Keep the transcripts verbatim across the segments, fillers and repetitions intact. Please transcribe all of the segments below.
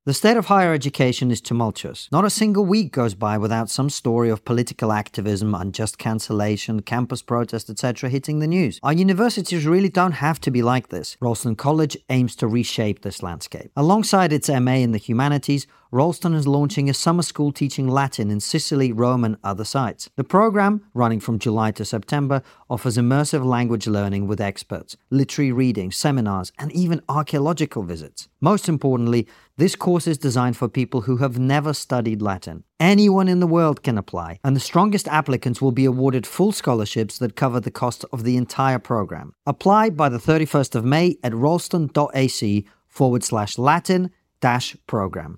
The state of higher education is tumultuous. Not a single week goes by without some story of political activism, unjust cancellation, campus protest, et cetera hitting the news. Our universities really don't have to be like this. Ralston College aims to reshape this landscape. Alongside its M A in the humanities, Ralston is launching a summer school teaching Latin in Sicily, Rome and other sites. The program, running from July to September, offers immersive language learning with experts, literary reading, seminars and even archaeological visits. Most importantly, this course is designed for people who have never studied Latin. Anyone in the world can apply, and the strongest applicants will be awarded full scholarships that cover the cost of the entire program. Apply by the thirty-first of May at ralston.ac forward slash Latin dash program.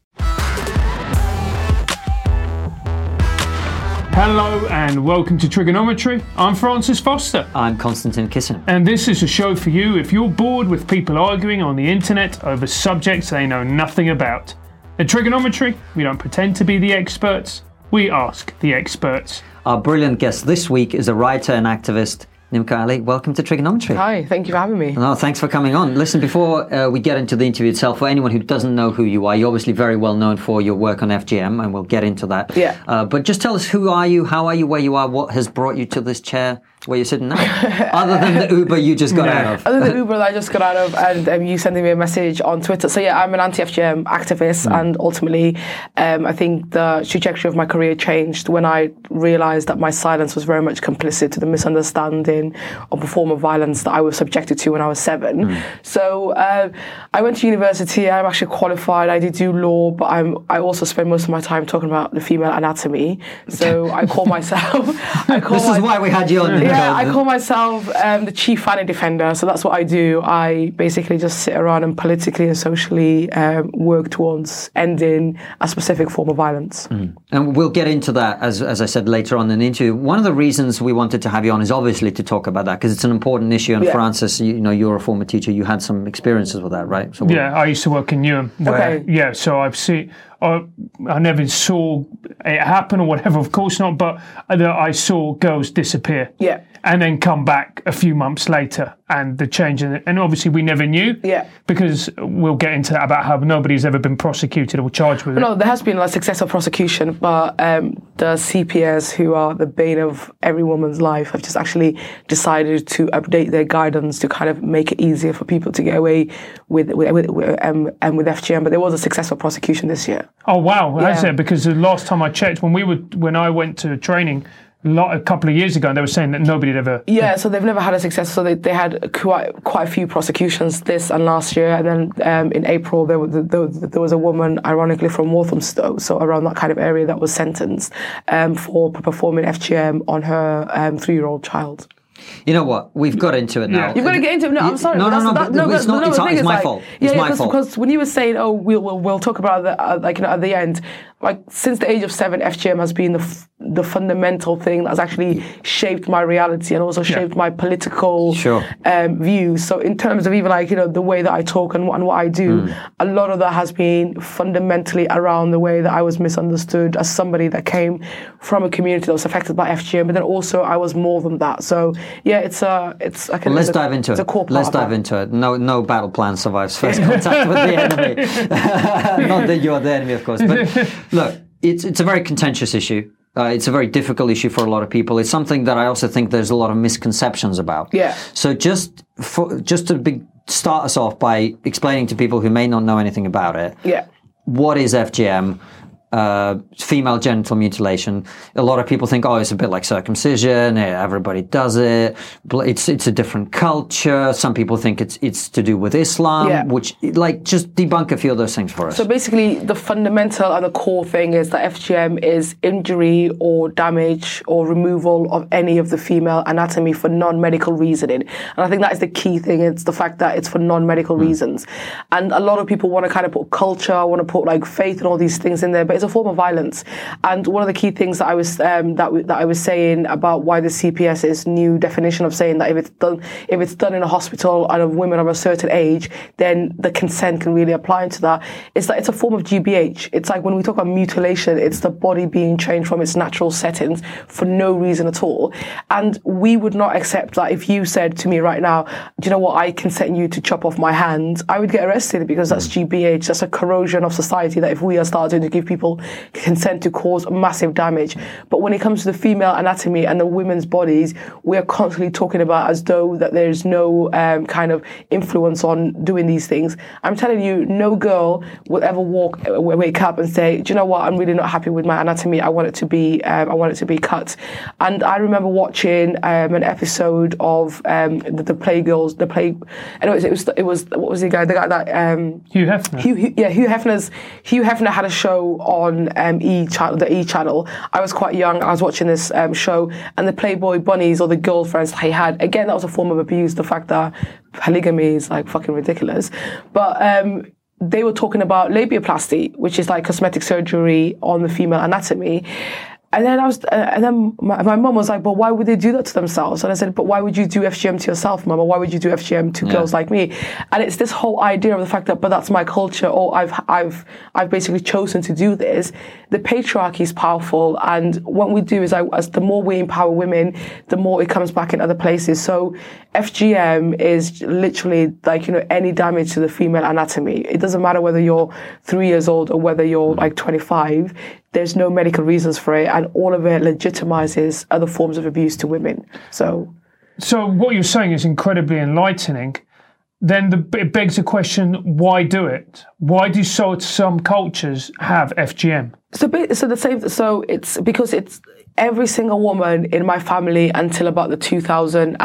Hello and welcome to Trigonometry. I'm Francis Foster. I'm Konstantin Kisin. And this is a show for you if you're bored with people arguing on the internet over subjects they know nothing about. At Trigonometry, we don't pretend to be the experts, we ask the experts. Our brilliant guest this week is a writer and activist, Nimka Ali. Welcome to Trigonometry. Hi, thank you for having me. No, thanks for coming on. Listen, before uh, we get into the interview itself, for anyone who doesn't know who you are, you're obviously very well known for your work on F G M, and we'll get into that. Yeah. Uh, but just tell us, who are you, how are you, where you are, what has brought you to this chair where you're sitting now? Other than the Uber you just got Yeah. out of. Other than the Uber that I just got out of, and um, you sending me a message on Twitter. So yeah, I'm an anti-F G M activist, mm. and ultimately, um, I think the trajectory of my career changed when I realised that my silence was very much complicit to the misunderstanding of a form of violence that I was subjected to when I was seven. Mm. So uh, I went to university. I'm actually qualified. I did do law, but I'm I also spend most of my time talking about the female anatomy. So I call myself. I call this my, is why we had you on. Yeah, I call myself um, the chief fanny defender. So that's what I do. I basically just sit around and politically and socially um, work towards ending a specific form of violence. Mm. And we'll get into that, as as I said later on in the interview. One of the reasons we wanted to have you on is obviously to talk about that, because it's an important issue. And yeah. Francis, you, you know, you're a former teacher. You had some experiences with that, right? So we'll... Yeah, I used to work in Newham. Where, okay. Yeah, so I've seen... I, I never saw it happen or whatever, of course not, but I saw girls disappear. Yeah. And then come back a few months later, and the change in it. And obviously we never knew. Yeah. Because we'll get into that about how nobody's ever been prosecuted or charged with it. No, there has been a successful prosecution, but um, the C P S, who are the bane of every woman's life, have just actually decided to update their guidance to kind of make it easier for people to get away with with with, with, um, um, with F G M. But there was a successful prosecution this year. Oh wow, yeah. that's it. Because the last time I checked, when we were when I went to training, A, lot, a couple of years ago, they were saying that nobody had ever... Yeah, so they've never had a success. So they, they had quite quite a few prosecutions this and last year. And then um, in April, there, there, there was a woman, ironically, from Walthamstow, so around that kind of area, that was sentenced um, for performing F G M on her um, three-year-old child. You know what? We've got into it now. Yeah. You've got to get into it. No, I'm sorry. No, no, no. That, no, it's not. no, It's, no, it's my like, fault. Yeah, it's yeah, my because, fault. Because when you were saying, "Oh, we'll we'll, we'll talk about the uh, like you know at the end," like since the age of seven, F G M has been the f- the fundamental thing that's actually shaped my reality and also shaped yeah. my political sure. um, views. So in terms of even like you know the way that I talk and what, and what I do, mm. a lot of that has been fundamentally around the way that I was misunderstood as somebody that came from a community that was affected by F G M, but then also I was more than that. So yeah, it's a it's. I can, well, let's it's a, dive into it's it. A core part let's dive that. into it. No, no battle plan survives first contact with the enemy. Not that you're the enemy, of course, but look, it's it's a very contentious issue. Uh, it's a very difficult issue for a lot of people. It's something that I also think there's a lot of misconceptions about. Yeah. So just for, just to be, start us off by explaining to people who may not know anything about it. Yeah. What is F G M? Uh, female genital mutilation. A lot of people think, oh, it's a bit like circumcision. Everybody does it. It's it's a different culture. Some people think it's it's to do with Islam. Yeah. Which, like, just debunk a few of those things for us. So basically, the fundamental and the core thing is that F G M is injury or damage or removal of any of the female anatomy for non-medical reasoning. And I think that is the key thing. It's the fact that it's for non-medical mm. reasons. And a lot of people want to kind of put culture, want to put like faith and all these things in there, but it's a form of violence. And one of the key things that I was um, that w- that I was saying about why the C P S's new definition of saying that if it's done if it's done in a hospital and of women of a certain age, then the consent can really apply into that. It's that it's a form of G B H. It's like when we talk about mutilation, it's the body being changed from its natural settings for no reason at all. And we would not accept that if you said to me right now, do you know what, I consent you to chop off my hand, I would get arrested because that's G B H. That's a corrosion of society that if we are starting to give people consent to cause massive damage. But when it comes to the female anatomy and the women's bodies, we are constantly talking about as though that there's no um, kind of influence on doing these things. I'm telling you, no girl will ever walk, wake up and say, do you know what, I'm really not happy with my anatomy. I want it to be, um, I want it to be cut. And I remember watching um, an episode of um, the, the Playgirls, the Play. Anyways, it was, it was what was the guy? The guy that um, Hugh Hefner. Hugh, Hugh, yeah, Hugh Hefner's. Hugh Hefner had a show on um, E channel, the E channel. I was quite young. I was watching this um, show, and the Playboy bunnies or the girlfriends he had. Again, that was a form of abuse. The fact that polygamy is like fucking ridiculous, but. Um, they were talking about labiaplasty, which is like cosmetic surgery on the female anatomy. And then I was, uh, and then my, my mum was like, "But why would they do that to themselves?" And I said, "But why would you do F G M to yourself, Mama? Why would you do F G M to yeah. girls like me?" And it's this whole idea of the fact that, but that's my culture, or I've, I've, I've basically chosen to do this. The patriarchy is powerful, and what we do is, I, as the more we empower women, the more it comes back in other places. So F G M is literally like, you know, any damage to the female anatomy. It doesn't matter whether you're three years old or whether you're like twenty-five. There's no medical reasons for it, and all of it legitimizes other forms of abuse to women. So, so what you're saying is incredibly enlightening. Then the, it begs the question: why do it? Why do so some cultures have F G M? So, so the same. So it's because it's every single woman in my family until about the two thousand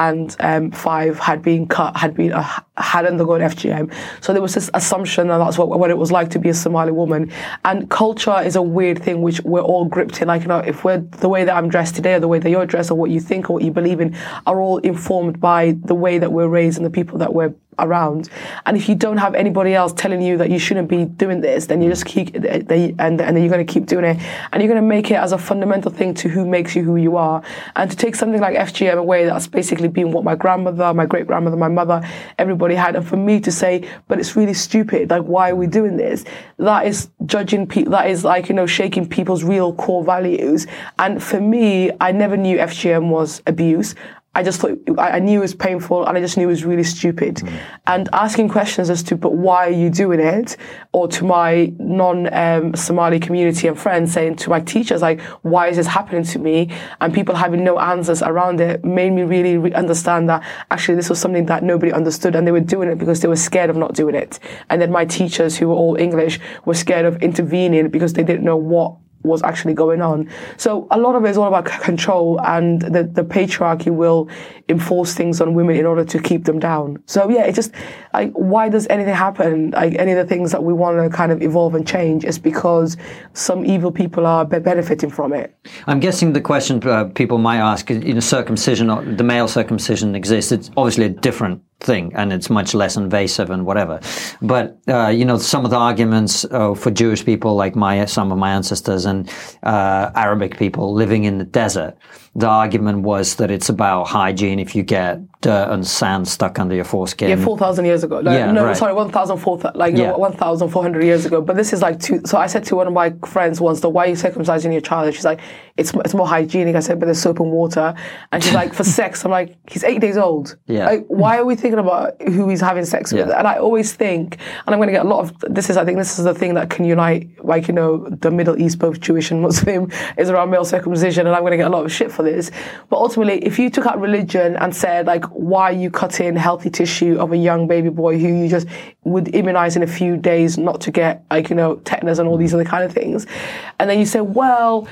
five had been cut, had been uh, had undergone F G M. So there was this assumption that that's what, what it was like to be a Somali woman. And culture is a weird thing which we're all gripped in. Like, you know, if we're the way that I'm dressed today, or the way that you're dressed, or what you think or what you believe in, are all informed by the way that we're raised and the people that we're around. And if you don't have anybody else telling you that you shouldn't be doing this, then you just keep, they, and, and then you're going to keep doing it. And you're going to make it as a fundamental thing to who makes you who you are. And to take something like F G M away, that's basically been what my grandmother, my great grandmother, my mother, everybody had. And for me to say, but it's really stupid, like, why are we doing this? That is judging people, that is like, you know, shaking people's real core values. And for me, I never knew F G M was abuse. I just thought, I knew it was painful, and I just knew it was really stupid. Mm. And asking questions as to, but why are you doing it? Or to my non-Somali um, community and friends, saying to my teachers, like, why is this happening to me? And people having no answers around it made me really re- understand that actually this was something that nobody understood, and they were doing it because they were scared of not doing it. And then my teachers, who were all English, were scared of intervening because they didn't know what was actually going on. So a lot of it is all about c- control, and the, the patriarchy will enforce things on women in order to keep them down. So yeah, it just, like, why does anything happen? Like, any of the things that we want to kind of evolve and change is because some evil people are be- benefiting from it. I'm guessing the question uh, people might ask, you know, circumcision, or the male circumcision exists. It's obviously a different thing, and it's much less invasive and whatever. But, uh, you know, some of the arguments uh, for Jewish people, like my some of my ancestors, and uh, Arabic people living in the desert, the argument was that it's about hygiene. If you get dirt and sand stuck under your foreskin. Yeah, four thousand years ago. Like, yeah, no, right. sorry, one thousand four, like, yeah. one thousand four hundred years ago. But this is like two, so I said to one of my friends once, why are you circumcising your child? And she's like, it's it's more hygienic. I said, but there's soap and water. And she's like, for sex. I'm like, he's eight days old. Yeah. Like, why are we thinking about who he's having sex with? Yeah. And I always think, and I'm going to get a lot of, this is, I think this is the thing that can unite, like, you know, the Middle East, both Jewish and Muslim, is around male circumcision. And I'm going to get a lot of shit for this. But ultimately, if you took out religion and said, like, why are you cutting healthy tissue of a young baby boy who you just would immunize in a few days not to get, like, you know, tetanus and all these other kind of things. And then you say, well,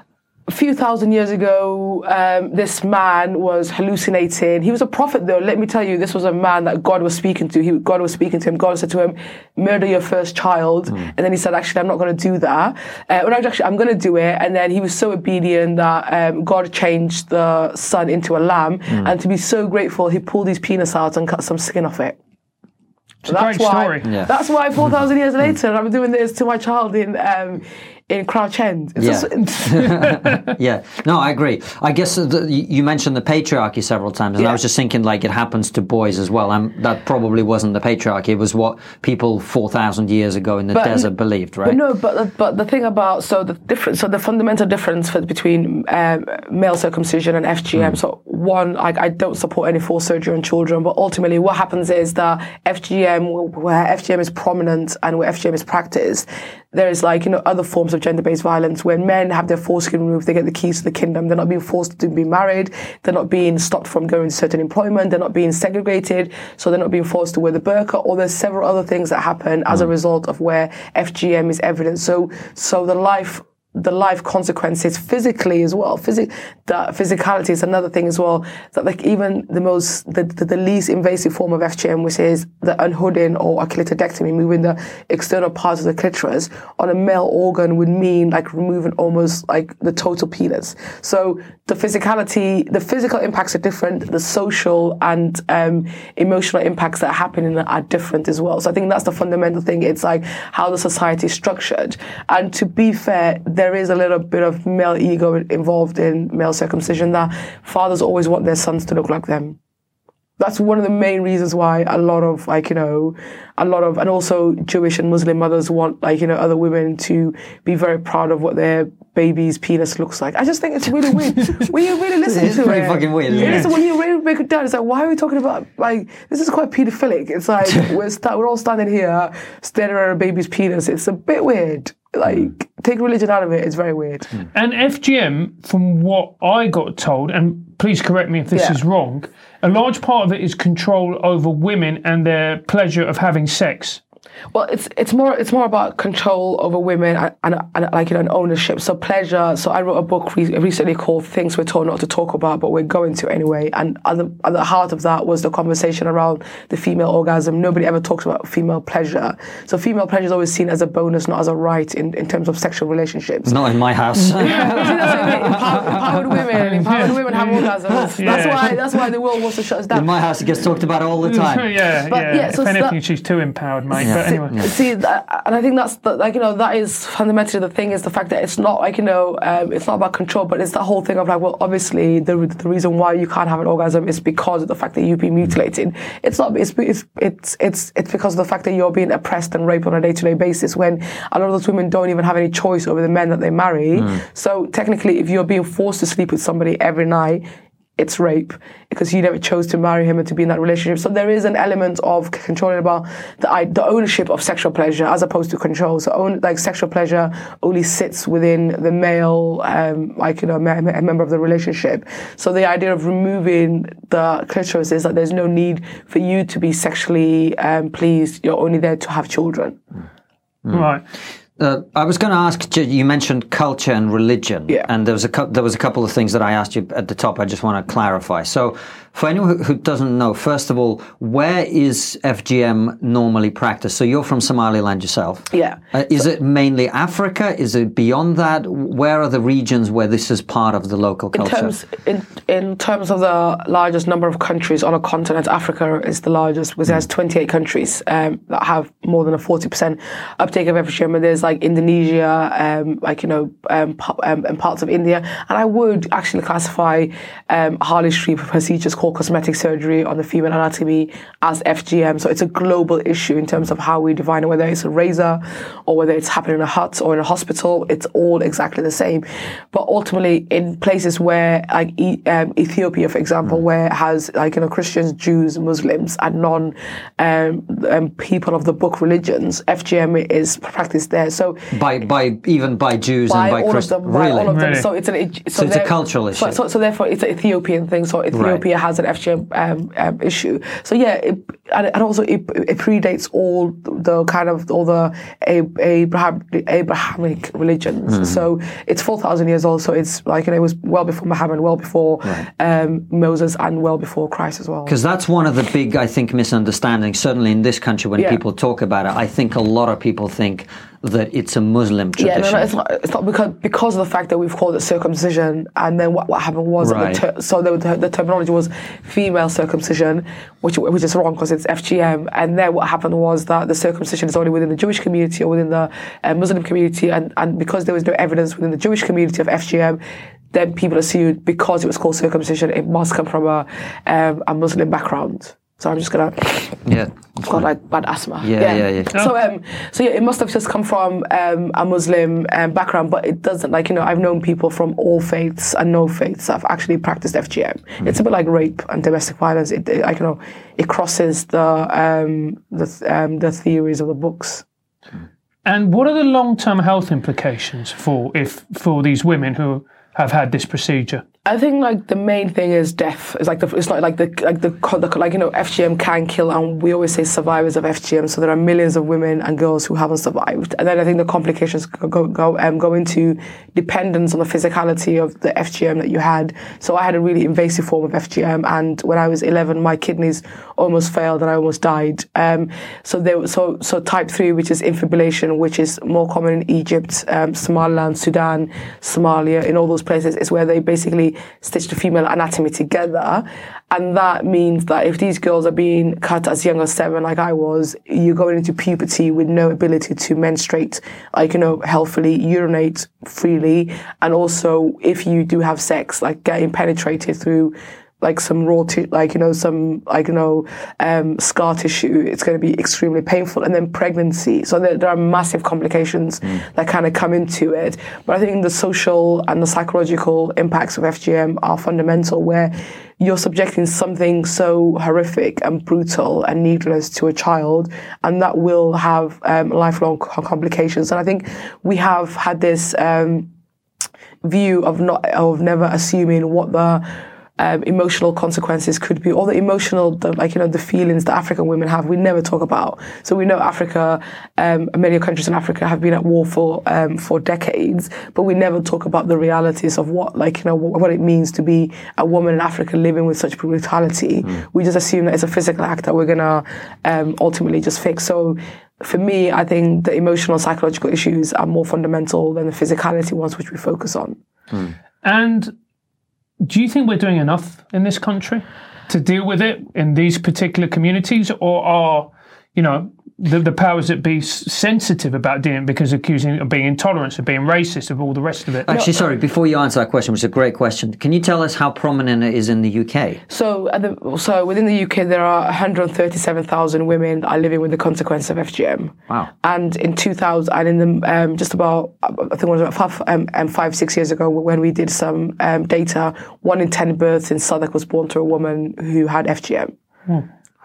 a few thousand years ago, um, this man was hallucinating. He was a prophet, though. Let me tell you, this was a man that God was speaking to. He, God was speaking to him. God said to him, murder your first child. Mm. And then he said, actually, I'm not going to do that. Uh, well, actually, I'm going to do it. And then he was so obedient that um, God changed the son into a lamb. Mm. And to be so grateful, he pulled his penis out and cut some skin off it. It's a great why, story. Yeah. That's why four thousand years later, I'm doing this to my child in um, in Crouch End. It's Yeah. just, Yeah, no, I agree. I guess the, you mentioned the patriarchy several times, and Yeah. I was just thinking, like, it happens to boys as well. And that probably wasn't the patriarchy; it was what people four thousand years ago in the But- desert believed, right? But no, but but the thing about so the difference, so the fundamental difference for, between um, male circumcision and F G M. Mm. So one, like I don't support any forced surgery on children, but ultimately what happens is that F G M, where F G M is prominent and where F G M is practiced, there is like you know other forms of gender-based violence where men have their foreskin removed, they get the keys to the kingdom. They're not being forced to be married. They're not being stopped from going to certain employment. They're not being segregated, so they're not being forced to wear the burqa. Or there's several other things that happen as a result of where F G M is evident. So, so the life. the life consequences physically as well. Physic, the physicality is another thing as well. That like even the most, the, the, the least invasive form of F G M, which is the unhooding or a clitoridectomy, moving the external parts of the clitoris on a male organ would mean like removing almost like the total penis. So the physicality, the physical impacts are different. The social and um, emotional impacts that are happening are different as well. So I think that's the fundamental thing. It's like how the society is structured. And to be fair, there is a little bit of male ego involved in male circumcision, that fathers always want their sons to look like them. That's one of the main reasons why a lot of like, you know, a lot of, and also Jewish and Muslim mothers want like, you know, other women to be very proud of what their baby's penis looks like. I just think it's really weird. When you really listen It's to pretty it. fucking weird, you isn't it? listen, when you really break it down, it's like, why are we talking about, like, this is quite pedophilic. It's like, we're, sta- we're all standing here staring at a baby's penis. It's a bit weird. Like, take religion out of it, it's very weird. And F G M, from what I got told, and please correct me if this Yeah. is wrong, a large part of it is control over women and their pleasure of having sex. Well, it's it's more it's more about control over women and, and, and like you know, and ownership. So pleasure. So I wrote a book re- recently called "Things We're Told Not to Talk About, But We're Going to Anyway." And at the, at the heart of that was the conversation around the female orgasm. Nobody ever talks about female pleasure. So female pleasure is always seen as a bonus, not as a right in, in terms of sexual relationships. Not in my house. Empowered, empowered women, empowered women have orgasms. Yeah. That's why that's why the world wants to shut us down. In my house, it gets talked about all the time. yeah, But yeah. yeah, so if it's anything, that- she's too empowered, mate. Yeah. But anyway. See, that, and I think that's the, like you know that is fundamentally the thing, is the fact that it's not like you know um, it's not about control, but it's the whole thing of like, well, obviously the the reason why you can't have an orgasm is because of the fact that you've been mutilated. It's not. It's it's it's it's, it's because of the fact that you're being oppressed and raped on a day to day basis. When a lot of those women don't even have any choice over the men that they marry. Mm. So technically, if you're being forced to sleep with somebody every night, it's rape because you never chose to marry him and to be in that relationship. So there is an element of controlling about the the ownership of sexual pleasure as opposed to control. So own, like sexual pleasure only sits within the male, um, like you know, a member of the relationship. So the idea of removing the clitoris is that there's no need for you to be sexually um, pleased. You're only there to have children. Mm. Right. Uh, I was going to ask you. You mentioned culture and religion, Yeah. and there was a cu- there was a couple of things that I asked you at the top. I just want to clarify. So, for anyone who, who doesn't know, first of all, where is F G M normally practiced? So, you're from Somaliland yourself. Yeah. Uh, is so, it mainly Africa? Is it beyond that? Where are the regions where this is part of the local culture? In terms, in, in terms of the largest number of countries on a continent, Africa is the largest, because it has twenty-eight countries um, that have more than a forty percent uptake of F G M. And there's like Indonesia, um, like, you know, um, um, and parts of India. And I would actually classify um, Harley Street procedures called cosmetic surgery on the female anatomy as F G M. So it's a global issue in terms of how we define it, whether it's a razor or whether it's happening in a hut or in a hospital. It's all exactly the same. But ultimately, in places where, like e- um, Ethiopia, for example, mm. where it has, like, you know, Christians, Jews, Muslims, and non um, um, people of the book religions, F G M is practiced there. So by by even by Jews by and by all Christians, of them, by really? all of them. Really? So it's an it, so, so it's a cultural issue. So, so, so therefore, it's an Ethiopian thing. So Ethiopia right. has an F G M um, um, issue. So yeah, it, and, and also it, it predates all the kind of all the Abraham, Abrahamic religions. Mm. So it's four thousand years old. So it's like, you know, it was well before Muhammad, well before right. um, Moses, and well before Christ as well. Because that's one of the big, I think, misunderstandings. Certainly in this country, when yeah. people talk about it, I think a lot of people think that it's a Muslim tradition. Yeah, no, no, it's not. It's not because because of the fact that we've called it circumcision, and then what, what happened was Right. that the ter- so the, the terminology was female circumcision, which which is wrong because it's F G M, and then what happened was that the circumcision is only within the Jewish community or within the uh, Muslim community, and and because there was no evidence within the Jewish community of F G M, then people assumed because it was called circumcision, it must come from a um, a Muslim background. So I'm just gonna. Yeah. I've got like bad asthma. Yeah, yeah, yeah. So, um, so yeah, it must have just come from um, a Muslim um, background, but it doesn't. Like you know, I've known people from all faiths and no faiths that have actually practiced F G M. Mm. It's a bit like rape and domestic violence. It, it like you know, it crosses the um, the um, the theories of the books. And what are the long-term health implications for if for these women who have had this procedure? I think like the main thing is death. It's like the, it's not like the like the, the like you know F G M can kill, and we always say survivors of F G M. So there are millions of women and girls who haven't survived, and then I think the complications go go go, um, go into dependence on the physicality of the F G M that you had. So I had a really invasive form of F G M, and when I was eleven, my kidneys almost failed and I almost died. Um, so there so so type three, which is infibulation, which is more common in Egypt, um, Somaliland, Sudan, Somalia, in all those places, is where they basically stitch the female anatomy together, and that means that if these girls are being cut as young as seven, like I was, you're going into puberty with no ability to menstruate, like you know, healthily, urinate freely, and also if you do have sex, like getting penetrated through like some raw, t- like, you know, some, like, you know, um, scar tissue, it's going to be extremely painful. And then pregnancy. So there, there are massive complications mm. that kind of come into it. But I think the social and the psychological impacts of F G M are fundamental, where you're subjecting something so horrific and brutal and needless to a child, and that will have um, lifelong complications. And I think we have had this um, view of not, of never assuming what the Um, emotional consequences could be, or the emotional, the, like, you know, the feelings that African women have, we never talk about. So we know Africa, um, many countries in Africa have been at war for um, for decades, but we never talk about the realities of what, like, you know, what, what it means to be a woman in Africa living with such brutality. Mm. We just assume that it's a physical act that we're gonna um, ultimately just fix. So for me, I think the emotional, psychological issues are more fundamental than the physicality ones, which we focus on. Mm. And do you think we're doing enough in this country to deal with it in these particular communities, or are, you know, the, the powers that be sensitive about doing it because accusing of being intolerant, of being racist, of all the rest of it? Actually, no, sorry, before you answer that question, which is a great question, can you tell us how prominent it is in the U K? So, at the, so within the U K, there are one hundred thirty-seven thousand women that are living with the consequence of F G M. Wow. And in two thousand, and in the um, just about, I think it was about five, um, um, five, six years ago, when we did some um, data, one in ten births in Southwark was born to a woman who had F G M. Hmm.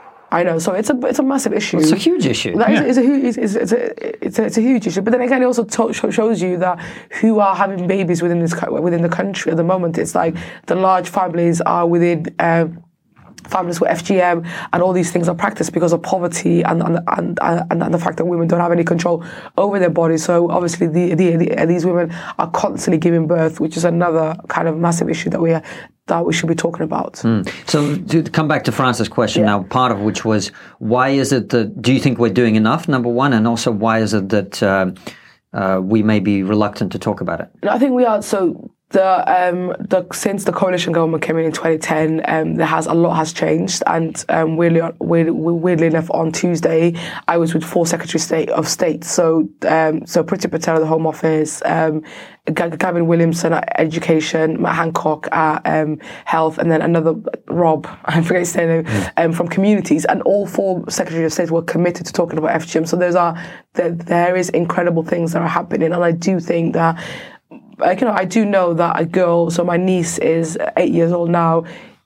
I know, so it's a it's a massive issue. Well, it's a huge issue. That yeah. is, it's, a huge, it's, it's, a, it's, a, it's a huge issue. But then again, it also to, shows you that who are having babies within this within the country at the moment. It's like the large families are within. Uh, families with F G M, and all these things are practiced because of poverty and and, and and and the fact that women don't have any control over their bodies. So obviously the, the, the, these women are constantly giving birth, which is another kind of massive issue that we are, that we should be talking about. Mm. So to come back to Frances' question yeah. now, part of which was, why is it that, do you think we're doing enough, number one, and also why is it that uh, uh, we may be reluctant to talk about it? I think we are, so The, um, the since the coalition government came in in twenty ten, um, there has a lot has changed, and um, weirdly, weirdly, weirdly enough, on Tuesday, I was with four secretaries state of state. So, um, so Priti Patel at the Home Office, um, Gavin Williamson at Education, Matt Hancock at um, Health, and then another Rob, I forget his name, um, from Communities, and all four secretaries of state were committed to talking about F G M. So those are there, there is incredible things that are happening, and I do think that. Like, you know, I do know that a girl, so my niece is eight years old now,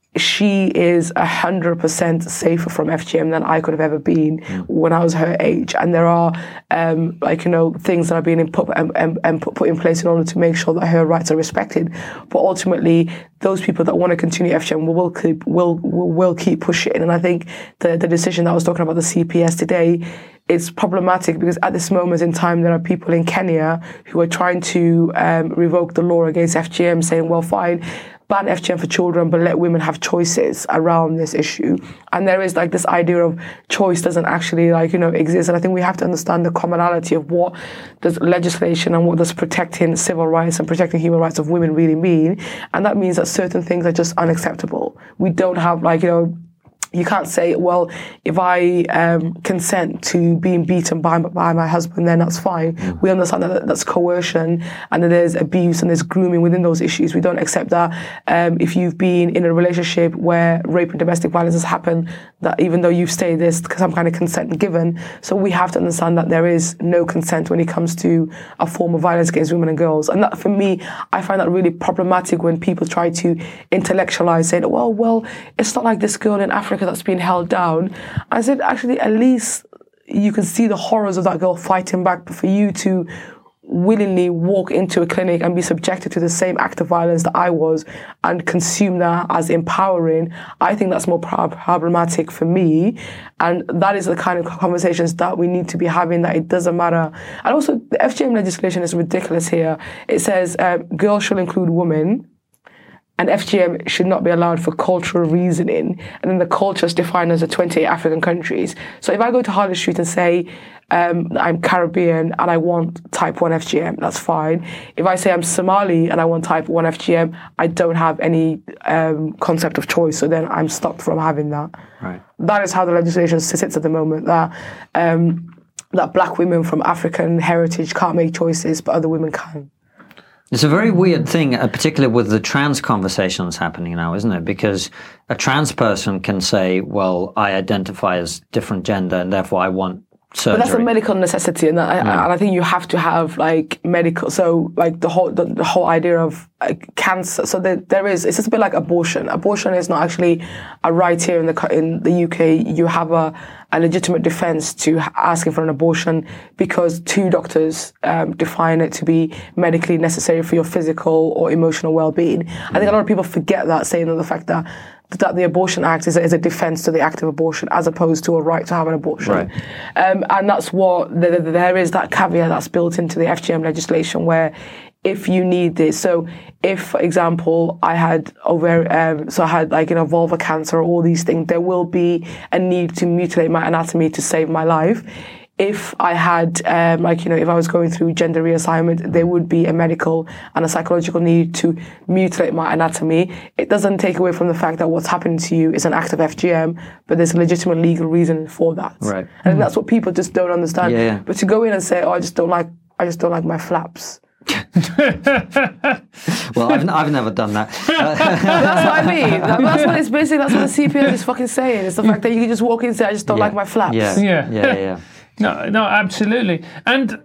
she is one hundred percent safer from F G M than I could have ever been mm. when I was her age. And there are, um, like, you know, things that are being put, um, um, um, put, put in place in order to make sure that her rights are respected. But ultimately, those people that want to continue F G M will, will, keep, will, will, will keep pushing. And I think the, the decision that I was talking about, the C P S today, it's problematic because at this moment in time, there are people in Kenya who are trying to um, revoke the law against F G M, saying, well, fine, ban F G M for children, but let women have choices around this issue. And there is like this idea of choice doesn't actually like, you know, exist. And I think we have to understand the commonality of what does legislation and what does protecting civil rights and protecting human rights of women really mean. And that means that certain things are just unacceptable. We don't have like, you know, you can't say, well, if I um, consent to being beaten by, by my husband, then that's fine. Mm. We understand that that's coercion and that there's abuse and there's grooming within those issues. We don't accept that um, if you've been in a relationship where rape and domestic violence has happened, that even though you've stayed, there's some kind of consent given. So we have to understand that there is no consent when it comes to a form of violence against women and girls. And that, for me, I find that really problematic when people try to intellectualize, saying, well, well, it's not like this girl in Africa that's been held down. I said, actually, at least you can see the horrors of that girl fighting back, but for you to willingly walk into a clinic and be subjected to the same act of violence that I was and consume that as empowering, I think that's more pro- problematic for me. And that is the kind of conversations that we need to be having, that it doesn't matter. And also, the F G M legislation is ridiculous here. It says uh, girls shall include women, and F G M should not be allowed for cultural reasoning. And then the culture is defined as the twenty-eight African countries. So if I go to Harley Street and say, um, I'm Caribbean and I want type one F G M, that's fine. If I say I'm Somali and I want type one F G M, I don't have any um, concept of choice. So then I'm stopped from having that. Right. That is how the legislation sits at the moment, that um, that black women from African heritage can't make choices, but other women can. It's a very weird thing, uh, particularly with the trans conversation that's happening now, isn't it? Because a trans person can say, well, I identify as different gender and therefore I want surgery. But that's a medical necessity, and, I, yeah. and I think you have to have like medical, so like the whole the, the whole idea of like, cancer, so there, there is, it's just a bit like abortion. Abortion is not actually a right here in the in the U K. You have a a legitimate defense to asking for an abortion because two doctors um, define it to be medically necessary for your physical or emotional well-being. Mm. I think a lot of people forget that, saying that the fact that that the Abortion Act is a, is a defense to the act of abortion as opposed to a right to have an abortion. Right. Um, and that's what, the, the, there is that caveat that's built into the F G M legislation where if you need this, so if, for example, I had over, um, so I had like, you know, vulva cancer or all these things, there will be a need to mutilate my anatomy to save my life. If I had, um, like, you know, if I was going through gender reassignment, there would be a medical and a psychological need to mutilate my anatomy. It doesn't take away from the fact that what's happening to you is an act of F G M, but there's a legitimate legal reason for that. Right. And mm. that's what people just don't understand. Yeah, yeah. But to go in and say, oh, I just don't like, I just don't like my flaps. Well, I've, I've never done that. That's what I mean. That, that's what it's basically, that's what the C P S is fucking saying. It's the fact that you can just walk in and say, I just don't yeah. like my flaps. Yeah, yeah, yeah, yeah. No, no, absolutely. And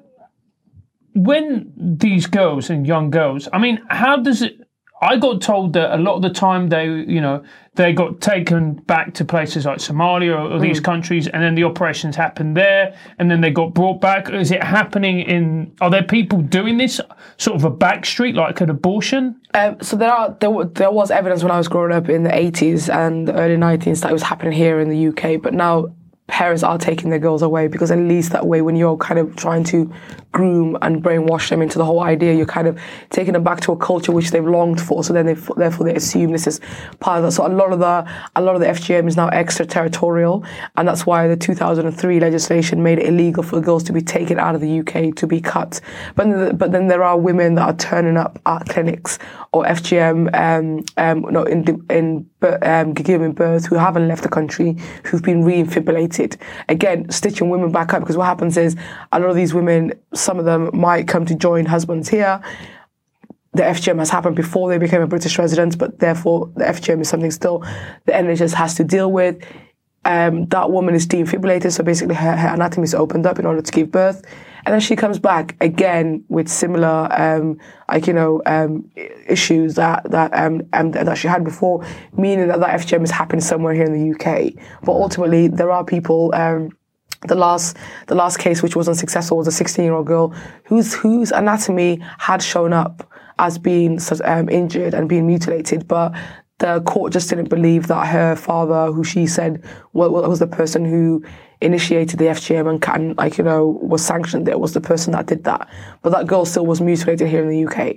when these girls and young girls, I mean, how does it, I got told that a lot of the time they, you know, they got taken back to places like Somalia or, or mm. these countries, and then the operations happened there, and then they got brought back. Is it happening in, are there people doing this sort of a back street, like an abortion? Um, so there are there, there was evidence when I was growing up in the eighties and the early nineties that it was happening here in the U K, but now parents are taking their girls away because at least that way when you're kind of trying to groom and brainwash them into the whole idea, you're kind of taking them back to a culture which they've longed for, so then they therefore they assume this is part of that. So a lot of the a lot of the F G M is now extraterritorial, and that's why the two thousand three legislation made it illegal for girls to be taken out of the U K to be cut. But then, but then there are women that are turning up at clinics or F G M um, um, no, in in um, giving birth who haven't left the country, who've been re-infibrillated. Again, stitching women back up, because what happens is a lot of these women, some of them might come to join husbands here. The F G M has happened before they became a British resident, but therefore the F G M is something still the N H S has to deal with. Um, that woman is defibrillated, so basically her, her anatomy is opened up in order to give birth. And then she comes back again with similar, um, like, you know, um, issues that, that, um, um, that she had before, meaning that that F G M is happening somewhere here in the U K. But ultimately, there are people, um, the last, the last case, which was unsuccessful, was a sixteen year old girl whose, whose anatomy had shown up as being, um, injured and being mutilated, but the court just didn't believe that her father, who she said was the person who initiated the F G M and, and like, you know, was sanctioned there, was the person that did that. But that girl still was mutilated here in the U K.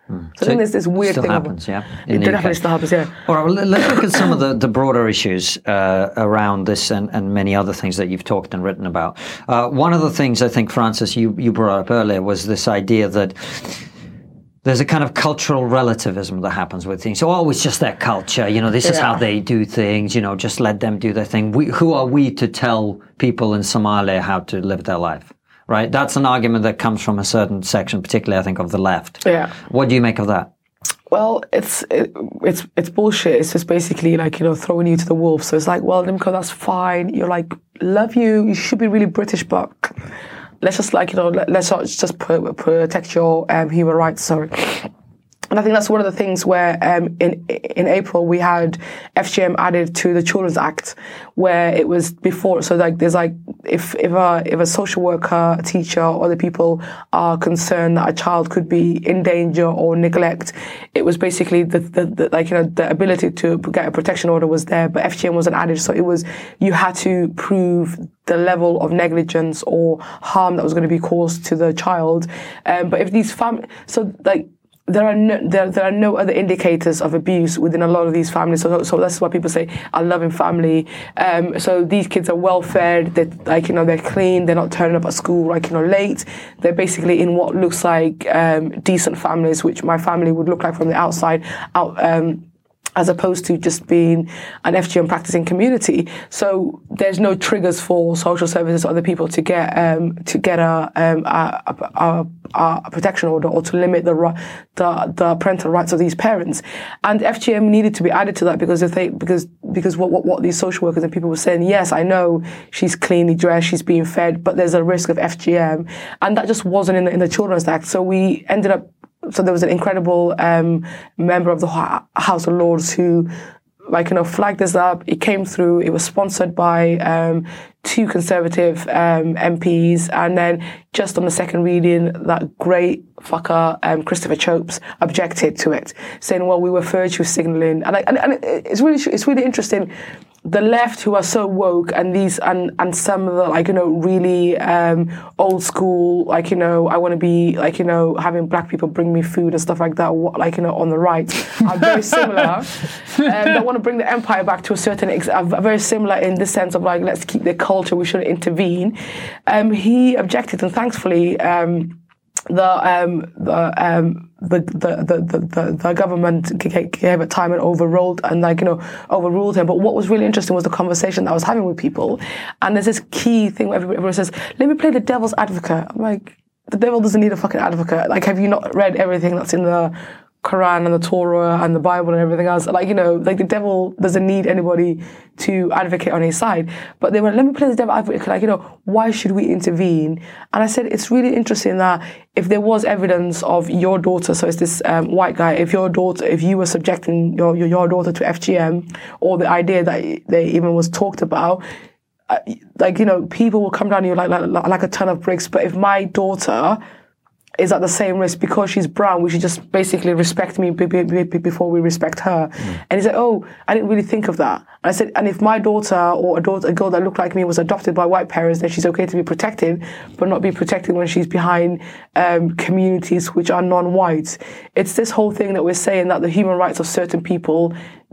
Mm. So, so I think there's this weird still thing. Happens, about, yeah, it definitely still happens, yeah. All right, well, let's look at some of the, the broader issues uh, around this and, and many other things that you've talked and written about. Uh, one of the things I think, Francis, you, you brought up earlier was this idea that there's a kind of cultural relativism that happens with things. So, oh, it's just their culture. You know, this is yeah. how they do things. You know, just let them do their thing. We, who are we to tell people in Somalia how to live their life? Right? That's an argument that comes from a certain section, particularly, I think, of the left. Yeah. What do you make of that? Well, it's it, it's it's bullshit. It's just basically like, you know, throwing you to the wolves. So it's like, well, Nimco, that's fine. You're like, love you. You should be really British, but let's just like, you know, let, let's not just pr- protect your um, human rights. Sorry. And I think that's one of the things where um, in in April we had F G M added to the Children's Act, where it was before. So like there's like if if a if a social worker, a teacher, or other people are concerned that a child could be in danger or neglect, it was basically the, the, the like you know the ability to get a protection order was there, but F G M wasn't added. So it was you had to prove the level of negligence or harm that was going to be caused to the child. Um, but if these fam, so like. There are no there, there are no other indicators of abuse within a lot of these families. So so that's why people say a loving family. Um, so these kids are well fed. They like you know they're clean. They're not turning up at school like you know late. They're basically in what looks like um, decent families, which my family would look like from the outside. Out. Um, as opposed to just being an F G M practicing community. So there's no triggers for social services or other people to get um, to get a, um, a, a, a, a protection order or to limit the, the the parental rights of these parents. And F G M needed to be added to that because if they because because what, what what these social workers and people were saying, yes, I know she's cleanly dressed, she's being fed, but there's a risk of F G M, and that just wasn't in the, in the Children's Act. So we ended up. So there was an incredible um, member of the House of Lords who, like, you know, flagged this up. It came through. It was sponsored by um, two Conservative um, M Ps. And then just on the second reading, that great fucker, um, Christopher Chopes, objected to it, saying, well, we were virtue signalling. And, I, and, and it's really it's really interesting. The left, who are so woke, and these and and some of the like you know really um, old school, like you know I want to be like you know having black people bring me food and stuff like that, like you know on the right, are very similar. um, they want to bring the empire back to a certain ex- are very similar in the sense of like let's keep the culture, we shouldn't intervene. Um, he objected, and thankfully um, the um, the um, The, the, the, the, the government gave it time and overruled and like, you know, overruled him. But what was really interesting was the conversation that I was having with people. And there's this key thing where everyone says, let me play the devil's advocate. I'm like, the devil doesn't need a fucking advocate. Like, have you not read everything that's in the Quran and the Torah and the Bible and everything else? Like, you know, like the devil doesn't need anybody to advocate on his side. But they went, let me play the devil advocate. Like, you know, why should we intervene? And I said, it's really interesting that if there was evidence of your daughter, so it's this um, white guy, if your daughter, if you were subjecting your, your, your daughter to F G M, or the idea that they even was talked about, uh, like, you know, people will come down to you like, like, like a ton of bricks. But if my daughter is at the same risk because she's brown, we should just basically respect me b- b- b- before we respect her. Mm. And he said, oh, I didn't really think of that. And I said, and if my daughter or a daughter, a girl that looked like me was adopted by white parents, then she's okay to be protected, but not be protected when she's behind um, communities which are non-white. It's this whole thing that we're saying that the human rights of certain people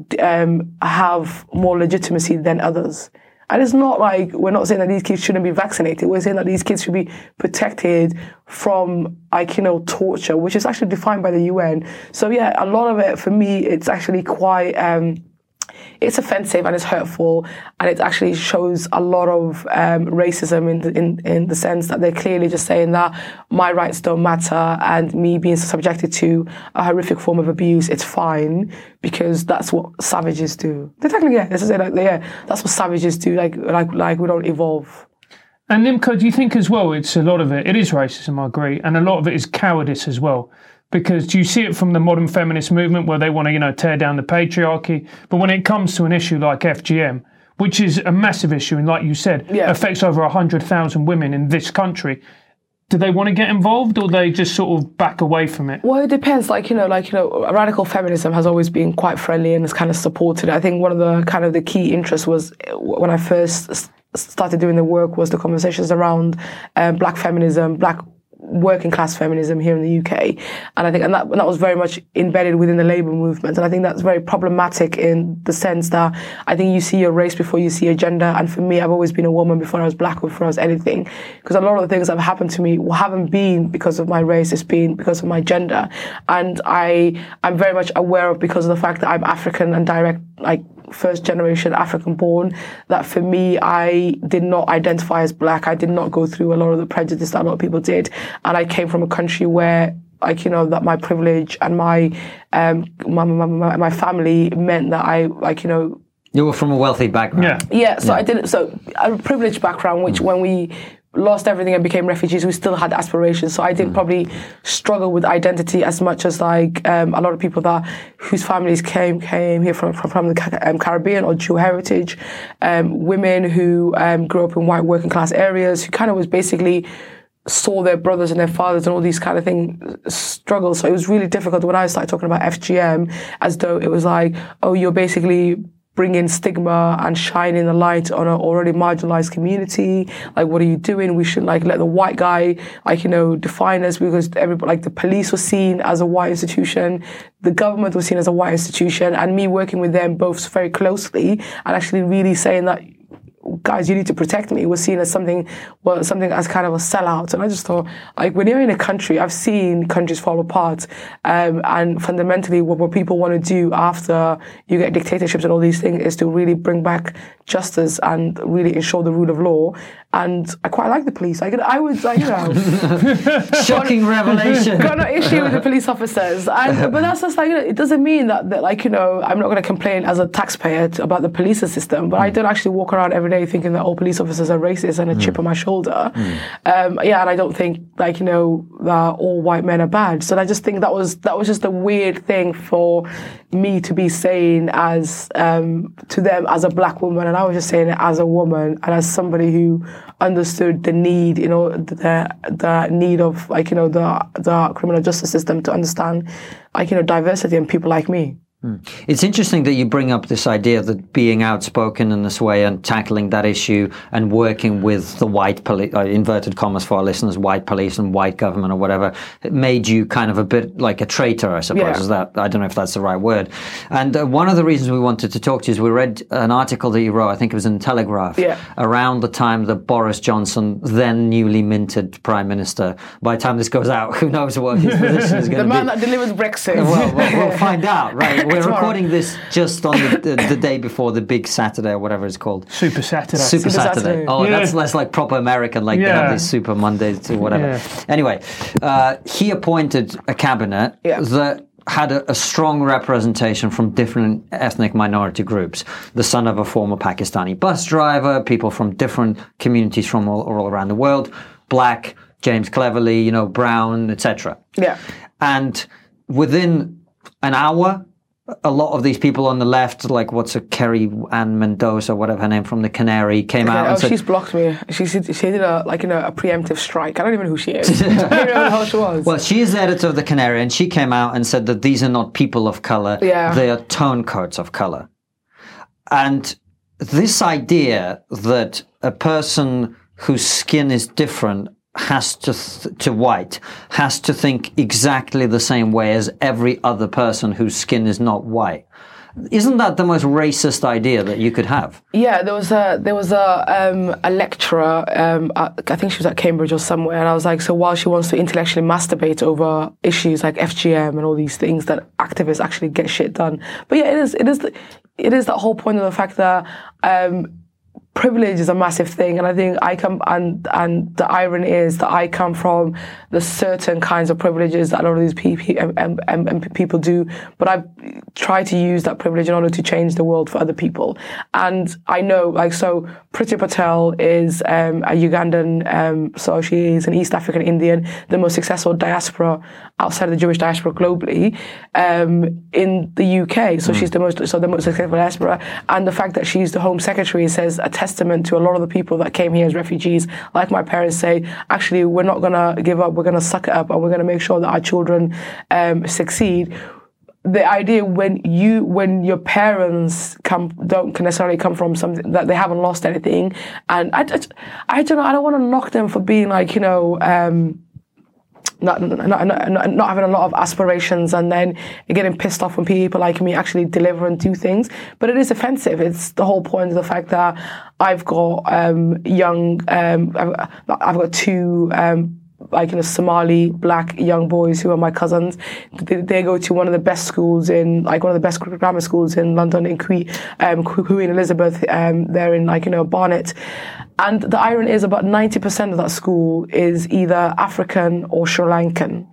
um, have more legitimacy than others. And it's not like, we're not saying that these kids shouldn't be vaccinated. We're saying that these kids should be protected from, like, you know, torture, which is actually defined by the U N. So, yeah, a lot of it, for me, it's actually quite, um, it's offensive and it's hurtful, and it actually shows a lot of um, racism in the, in, in the sense that they're clearly just saying that my rights don't matter, and me being subjected to a horrific form of abuse, it's fine, because that's what savages do. They're technically, yeah, this is it, like, yeah, that's what savages do, like, like, like we don't evolve. And Nimco, do you think as well, it's a lot of it, it is racism, I agree, and a lot of it is cowardice as well? Because do you see it from the modern feminist movement where they want to, you know, tear down the patriarchy? But when it comes to an issue like F G M, which is a massive issue, and like you said, yeah. affects over one hundred thousand women in this country, do they want to get involved, or they just sort of back away from it? Well, it depends. Like, you know, like, you know, radical feminism has always been quite friendly and has kind of supported it. I think one of the kind of the key interests was when I first started doing the work was the conversations around um, black feminism, black working class feminism here in the U K, and I think and that and that was very much embedded within the labour movement, and I think that's very problematic in the sense that I think you see your race before you see your gender, and for me, I've always been a woman before I was black or before I was anything, because a lot of the things that have happened to me haven't been because of my race, it's been because of my gender, and I I'm very much aware of, because of the fact that I'm African and direct like first generation African born, that for me, I did not identify as black. I did not go through a lot of the prejudice that a lot of people did. And I came from a country where, like, you know, that my privilege and my, um, my, my, my, my family meant that I, like, you know, you were from a wealthy background. Yeah. Yeah. So Yeah. I didn't, so a privileged background, which mm. when we lost everything and became refugees, we still had aspirations. So I didn't mm. probably struggle with identity as much as like um, a lot of people that whose families came came here from from, from the um, Caribbean or dual heritage, um, women who um, grew up in white working class areas, who kind of was basically saw their brothers and their fathers and all these kind of things struggle. So it was really difficult when I started talking about F G M, as though it was like, oh, you're basically bringing stigma and shining the light on an already marginalized community. Like, what are you doing? We should like let the white guy, like, you know, define us, because everybody, like the police was seen as a white institution, the government was seen as a white institution, and me working with them both very closely and actually really saying that, guys, you need to protect me, was seen as something, well, something as kind of a sellout. And I just thought, like, when you're in a country, I've seen countries fall apart, um, and fundamentally what, what people want to do after you get dictatorships and all these things is to really bring back justice and really ensure the rule of law. And I quite like the police. I could, I would, like, you know, shocking revelation. Got no issue with the police officers, and, but that's just like, you know, it doesn't mean that, that like, you know, I'm not going to complain as a taxpayer to, about the police system, but mm. I don't actually walk around every day thinking that all police officers are racist and a mm. chip on my shoulder. Mm. Um, yeah, and I don't think, like, you know, that all white men are bad. So I just think that was that was just a weird thing for me to be saying as um, to them as a black woman, and I was just saying it as a woman and as somebody who understood the need, you know, the the need of, like, you know, the the criminal justice system to understand, like, you know, diversity and people like me. It's interesting that you bring up this idea that being outspoken in this way and tackling that issue and working with the white police, uh, inverted commas for our listeners, white police and white government or whatever, it made you kind of a bit like a traitor, I suppose. Yeah. Is that, I don't know if that's the right word. And uh, one of the reasons we wanted to talk to you is we read an article that you wrote, I think it was in Telegraph, yeah. around the time that Boris Johnson, then newly minted Prime Minister, by the time this goes out, who knows what his position is going to be. The man that delivers Brexit. Well, we'll, we'll find out, right? We're recording this just on the, the, the day before the big Saturday or whatever it's called. Super Saturday. Super, Super Saturday. Saturday. Oh, yeah. that's less like proper American, like yeah. they have these Super Mondays or whatever. Yeah. Anyway, uh, he appointed a cabinet yeah. that had a, a strong representation from different ethnic minority groups. The son of a former Pakistani bus driver, people from different communities from all, all around the world, black, James Cleverly, you know, brown, et cetera. Yeah. And within an hour, a lot of these people on the left, like what's a Kerry Ann Mendoza, whatever her name, from the Canary, came okay, out oh, and said... she's blocked me. She, she, she did a, like, you know, a preemptive strike. I don't even know who she is. I don't even know who the hell she was. Well, she is the editor of the Canary, and she came out and said that these are not people of colour, yeah. they are turncoats of colour. And this idea that a person whose skin is different has to th- to white has to think exactly the same way as every other person whose skin is not white. Isn't that the most racist idea that you could have? Yeah, there was a there was a um, a lecturer. Um, at, I think she was at Cambridge or somewhere, and I was like, so while she wants to intellectually masturbate over issues like F G M and all these things, that activists actually get shit done. But yeah, it is it is it is that whole point of the fact that. Um, Privilege is a massive thing, and I think I come and and the irony is that I come from the certain kinds of privileges that a lot of these people and, and, and people do, but I try to use that privilege in order to change the world for other people. And I know, like, so Priti Patel is um, a Ugandan, um, so she is an East African Indian, the most successful diaspora outside of the Jewish diaspora globally um, in the U K. So mm. she's the most so the most successful diaspora, and the fact that she's the Home Secretary says a testament to a lot of the people that came here as refugees. Like my parents say, actually, we're not going to give up, we're going to suck it up, and we're going to make sure that our children um, succeed. The idea when you, when your parents come, don't necessarily come from something that they haven't lost anything, and I, I, I don't know, I don't want to knock them for being like, you know, um, not, not, not, not, not having a lot of aspirations, and then getting pissed off when people like me actually deliver and do things. But it is offensive. It's the whole point of the fact that I've got um, young, um, I've, I've got two um, like, you know, Somali black young boys who are my cousins. They, they go to one of the best schools in, like one of the best grammar schools in London, in Queen, um, Queen Elizabeth. Um, they're in, like, you know, Barnet. And the irony is about ninety percent of that school is either African or Sri Lankan.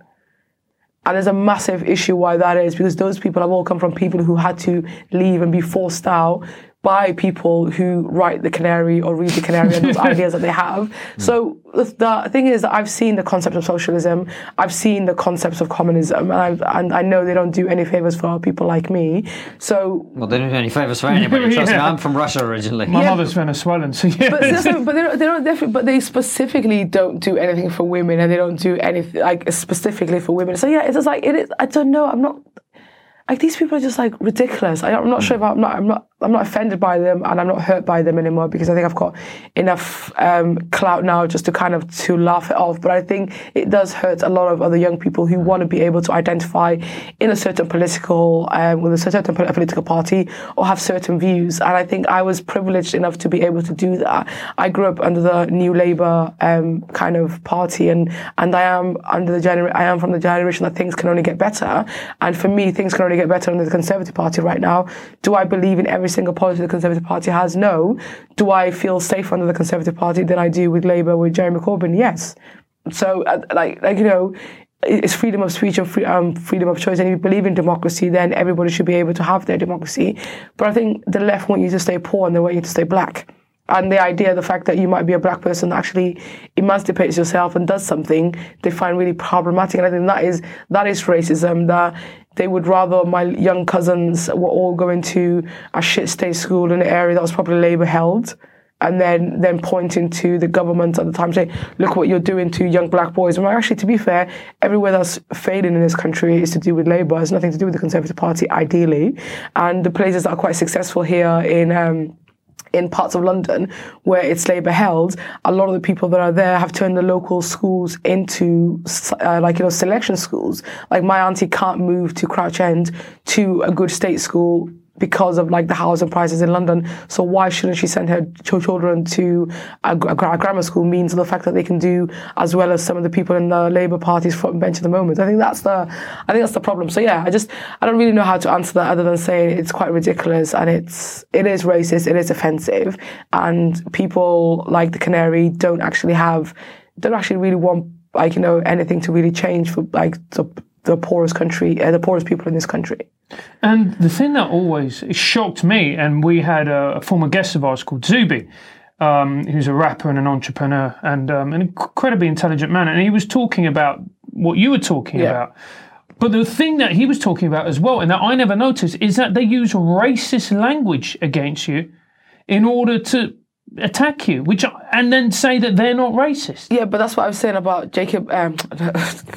And there's a massive issue why that is, because those people have all come from people who had to leave and be forced out by people who write the Canary or read the Canary and those ideas that they have. Mm. So the, the thing is that I've seen the concept of socialism, I've seen the concepts of communism, and, I've, and I know they don't do any favours for people like me. So well, they don't do any favours for anybody. Trust yeah. me, I'm from Russia originally. My yeah, mother's Venezuelan, so yeah. But, but they don't. They don't definitely. But they specifically don't do anything for women, and they don't do anything like specifically for women. So yeah, it's just like it is. I don't know. I'm not. Like, these people are just like ridiculous. I, I'm not sure if I'm not. I'm not. I'm not offended by them, and I'm not hurt by them anymore, because I think I've got enough um, clout now just to kind of to laugh it off. But I think it does hurt a lot of other young people who want to be able to identify in a certain political, um, with a certain political party, or have certain views. And I think I was privileged enough to be able to do that. I grew up under the New Labour um, kind of party, and and I am under the gener- I am from the generation that things can only get better. And for me, things can only get better under the Conservative Party right now. Do I believe in every single policy the Conservative Party has? No. Do I feel safe under the Conservative Party than I do with Labour, with Jeremy Corbyn? Yes. So, uh, like, like you know, it's freedom of speech and free, um, freedom of choice. And if you believe in democracy, then everybody should be able to have their democracy. But I think the left want you to stay poor and they want you to stay black. And the idea, the fact that you might be a black person that actually emancipates yourself and does something, they find really problematic. And I think that is that is racism, that they would rather my young cousins were all going to a shit state school in an area that was probably Labour held, and then then pointing to the government at the time saying, look what you're doing to young black boys. And actually, to be fair, everywhere that's failing in this country is to do with Labour. It's nothing to do with the Conservative Party, ideally. And the places that are quite successful here in um, in parts of London where it's Labour held, a lot of the people that are there have turned the local schools into uh, like, you know, selection schools. Like, my auntie can't move to Crouch End to a good state school because of like the housing prices in London. So why shouldn't she send her children to a, a grammar school? Means the fact that they can do as well as some of the people in the Labour Party's front bench at the moment. I think that's the, I think that's the problem. So yeah, I just, I don't really know how to answer that other than saying it's quite ridiculous, and it's, it is racist, it is offensive, and people like the Canary don't actually have, don't actually really want, like, you know, anything to really change for like the, the poorest country, uh, the poorest people in this country. And the thing that always shocked me, and we had a, a former guest of ours called Zubi, um, who's a rapper and an entrepreneur and um, an incredibly intelligent man, and he was talking about what you were talking yeah. about. But the thing that he was talking about as well, and that I never noticed, is that they use racist language against you in order to attack you, which and then say that they're not racist. Yeah, but that's what I was saying about Jacob. Um, Jacob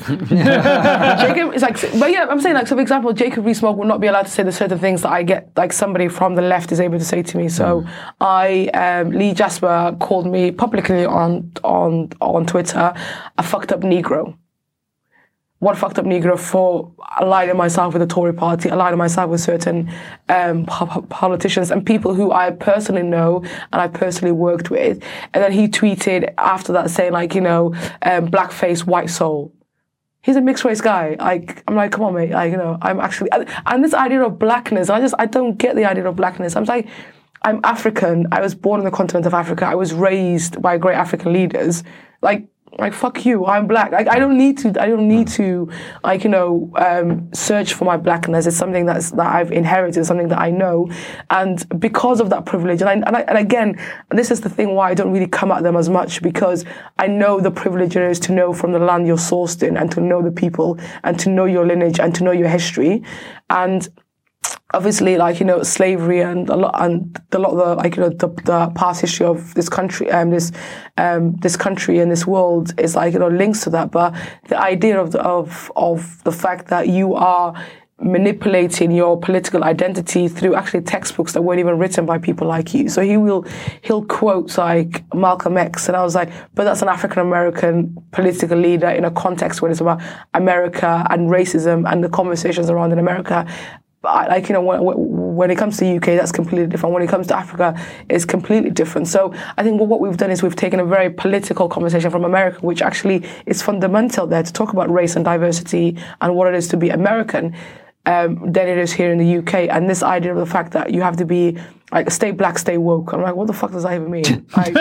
is like, but yeah, I'm saying, like, so for example, Jacob Rees-Mogg will not be allowed to say the certain things that I get, like somebody from the left is able to say to me. So mm. I, um, Lee Jasper called me publicly on on on Twitter a fucked up Negro. What fucked up Negro for aligning myself with the Tory party, aligning myself with certain um, po- politicians and people who I personally know and I personally worked with. And then he tweeted after that saying, like, you know, um, blackface, white soul. He's a mixed race guy. Like, I'm like, come on, mate. Like, you know, I'm actually, and this idea of blackness, I just, I don't get the idea of blackness. I'm like, I'm African. I was born on the continent of Africa. I was raised by great African leaders. Like, Like, fuck you, I'm black. Like, I don't need to, I don't need to, like, you know, um, search for my blackness. It's something that's, that I've inherited, something that I know. And because of that privilege, and I, and I, and again, this is the thing why I don't really come at them as much, because I know the privilege it is to know from the land you're sourced in, and to know the people, and to know your lineage, and to know your history. And obviously, like, you know, slavery and a lot, and a lot of the, like, you know, the, the past history of this country, um, this, um, this country and this world is, like, you know, links to that. But the idea of the, of of the fact that you are manipulating your political identity through actually textbooks that weren't even written by people like you. So he will, he'll quote like Malcolm X, and I was like, but that's an African American political leader in a context where it's about America and racism and the conversations around in America. But like, you know, when, when it comes to the U K, that's completely different. When it comes to Africa, it's completely different. So I think what we've done is we've taken a very political conversation from America, which actually is fundamental there to talk about race and diversity and what it is to be American. Um, than it is here in the U K, and this idea of the fact that you have to be like stay black, stay woke. I'm like, what the fuck does that even mean? Like,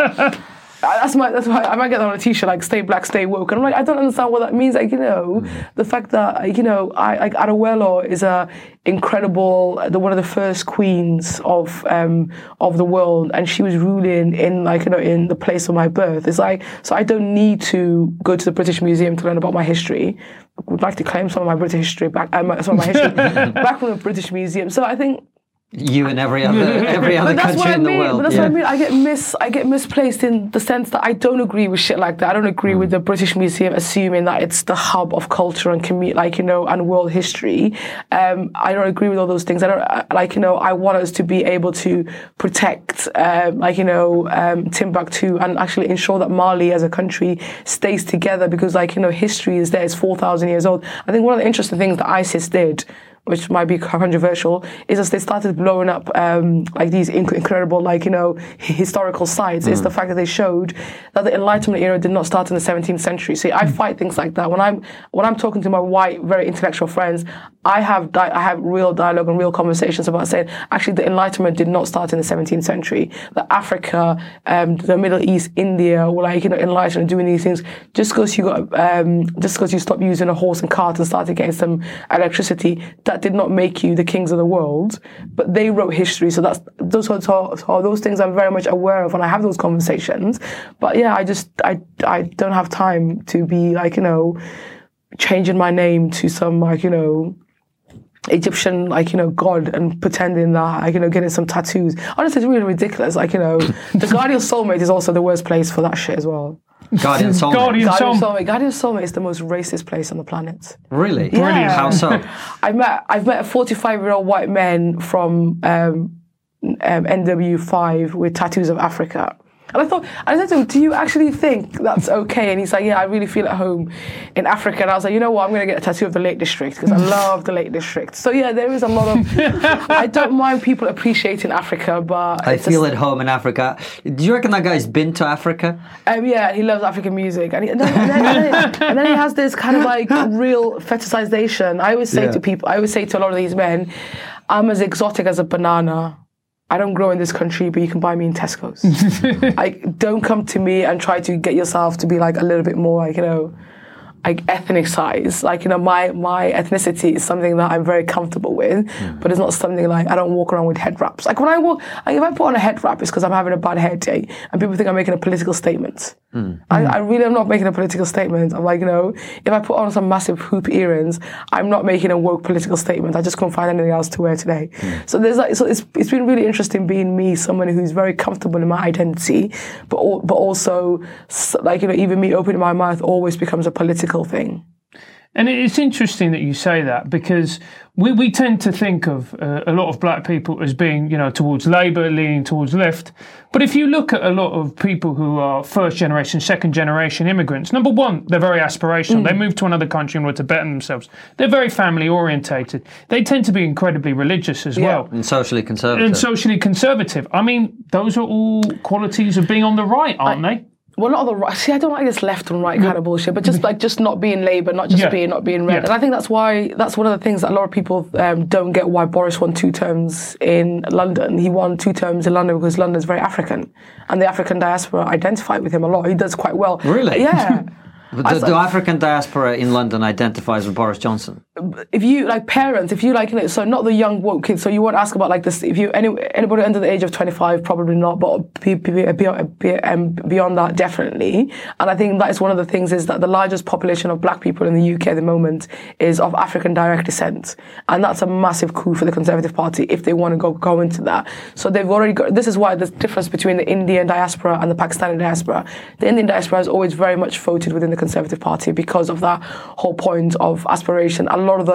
that's my that's why I might get that on a t-shirt, like stay black, stay woke. And I'm like, I don't understand what that means. Like, you know, the fact that, you know, I like Adewale is a incredible, the one of the first queens of um of the world, and she was ruling in like, you know, in the place of my birth. It's like, so I don't need to go to the British Museum to learn about my history. I would like to claim some of my British history back, um, some of my history back from the British Museum. So I think you and every other every other country in the mean. world. But that's yeah. what I mean. I get mis I get misplaced in the sense that I don't agree with shit like that. I don't agree mm. with the British Museum assuming that it's the hub of culture and commu- like you know and world history. Um, I don't agree with all those things. I don't like you know. I want us to be able to protect um, like you know um, Timbuktu and actually ensure that Mali as a country stays together, because like you know history is there. It's four thousand years old. I think one of the interesting things that ISIS did, which might be controversial, is as they started blowing up um, like these inc- incredible, like, you know, historical sites, mm. is the fact that they showed that the Enlightenment era did not start in the seventeenth century. See, I mm. fight things like that. When I'm when I'm talking to my white, very intellectual friends, I have di- I have real dialogue and real conversations about saying, actually, the Enlightenment did not start in the seventeenth century. That Africa, um, the Middle East, India were like, you know, enlightened and doing these things. Just because you got, um, just because you stopped using a horse and cart and started getting some electricity, that did not make you the kings of the world. But they wrote history, so that's those are, are those things I'm very much aware of when I have those conversations. But yeah, I just I I don't have time to be like, you know, changing my name to some like, you know, Egyptian, like, you know, god and pretending that, like, you know, getting some tattoos. Honestly, it's really ridiculous. Like, you know, the Guardian Soulmate is also the worst place for that shit as well. Guardian Soulmate. Guardian, Guardian Soul- Soulmate. Guardian Soulmate is the most racist place on the planet. Really? Yeah. Brilliant. How so? I met I've met forty-five-year-old white men from um, um, N W five with tattoos of Africa. And I thought, I said to him, do you actually think that's okay? And he's like, yeah, I really feel at home in Africa. And I was like, you know what, I'm going to get a tattoo of the Lake District because I love the Lake District. So yeah, there is a lot of, I don't mind people appreciating Africa, but... I feel just, at home in Africa. Do you reckon that guy's been to Africa? Um, yeah, he loves African music. And, he, and, then, and, then, and, then, and then he has this kind of like real fetishization. I always say Yeah. to people, I always say to a lot of these men, I'm as exotic as a banana. I don't grow in this country, but you can buy me in Tesco's. Like, don't come to me and try to get yourself to be like a little bit more like, you know, like ethnic size. Like, you know, my my ethnicity is something that I'm very comfortable with, mm. but it's not something like, I don't walk around with head wraps. Like when I walk, like if I put on a head wrap, it's because I'm having a bad hair day and people think I'm making a political statement. Mm. I, I really am not making a political statement. I'm like, you know, if I put on some massive hoop earrings, I'm not making a woke political statement. I just couldn't find anything else to wear today. Mm. So there's like, so it's it's been really interesting being me, someone who's very comfortable in my identity, but al- but also like, you know, even me opening my mouth always becomes a political thing. And it's interesting that you say that, because we, we tend to think of uh, a lot of black people as being, you know, towards Labour, leaning towards left. But if you look at a lot of people who are first generation, second generation immigrants, number one, they're very aspirational. Mm. They move to another country in order to better themselves. They're very family orientated. They tend to be incredibly religious as yeah. well. And socially conservative. And socially conservative. I mean, those are all qualities of being on the right, aren't I, they? Well, not on the right. See, I don't like this left and right kind of bullshit, but just like just not being Labour, not just yeah. being not being red. Yeah. And I think that's why that's one of the things that a lot of people um, don't get why Boris won two terms in London. He won two terms in London because London's very African, and the African diaspora identify with him a lot. He does quite well. Really? Yeah. The, the African diaspora in London identifies with Boris Johnson. If you like parents, if you like, you know, so not the young woke kids. So you won't ask about like this. If you any anybody under the age of twenty-five, probably not. But beyond, beyond that, definitely. And I think that is one of the things is that the largest population of black people in the U K at the moment is of African direct descent, and that's a massive coup for the Conservative Party if they want to go go into that. So they've already got. This is why the difference between the Indian diaspora and the Pakistani diaspora. The Indian diaspora has always very much voted within the Conservative Party because of that whole point of aspiration. A lot of the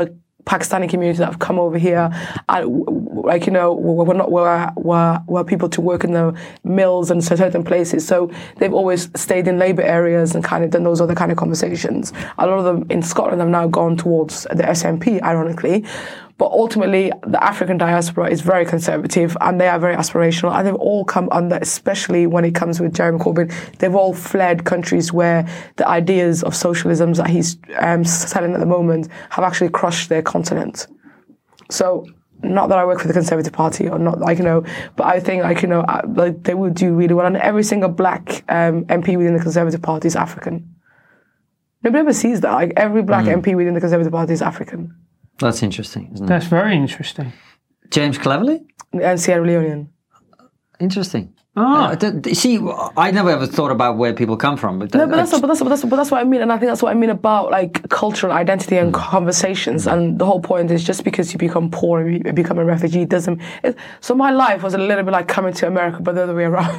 Pakistani community that have come over here, and like you know, we're not we're, we're, we're people to work in the mills and certain places. So they've always stayed in labour areas and kind of done those other kind of conversations. A lot of them in Scotland have now gone towards the S N P, ironically. But ultimately, the African diaspora is very conservative and they are very aspirational, and they've all come under, especially when it comes with Jeremy Corbyn, they've all fled countries where the ideas of socialism that he's um, selling at the moment have actually crushed their continent. So, not that I work for the Conservative Party or not, like, you know, but I think, like, you know, like they would do really well. And every single black um, M P within the Conservative Party is African. Nobody ever sees that. Like, every black mm. M P within the Conservative Party is African. That's interesting, isn't it? That's very interesting. James Cleverly? And Sierra Leonean. Interesting. Oh, uh, th- th- see, I never ever thought about where people come from. But, no, but that's, what, but, that's, but, that's, but that's what I mean, and I think that's what I mean about like cultural identity and mm. conversations. Mm. And the whole point is, just because you become poor and you become a refugee doesn't. It, so my life was a little bit like coming to America, but the other way around.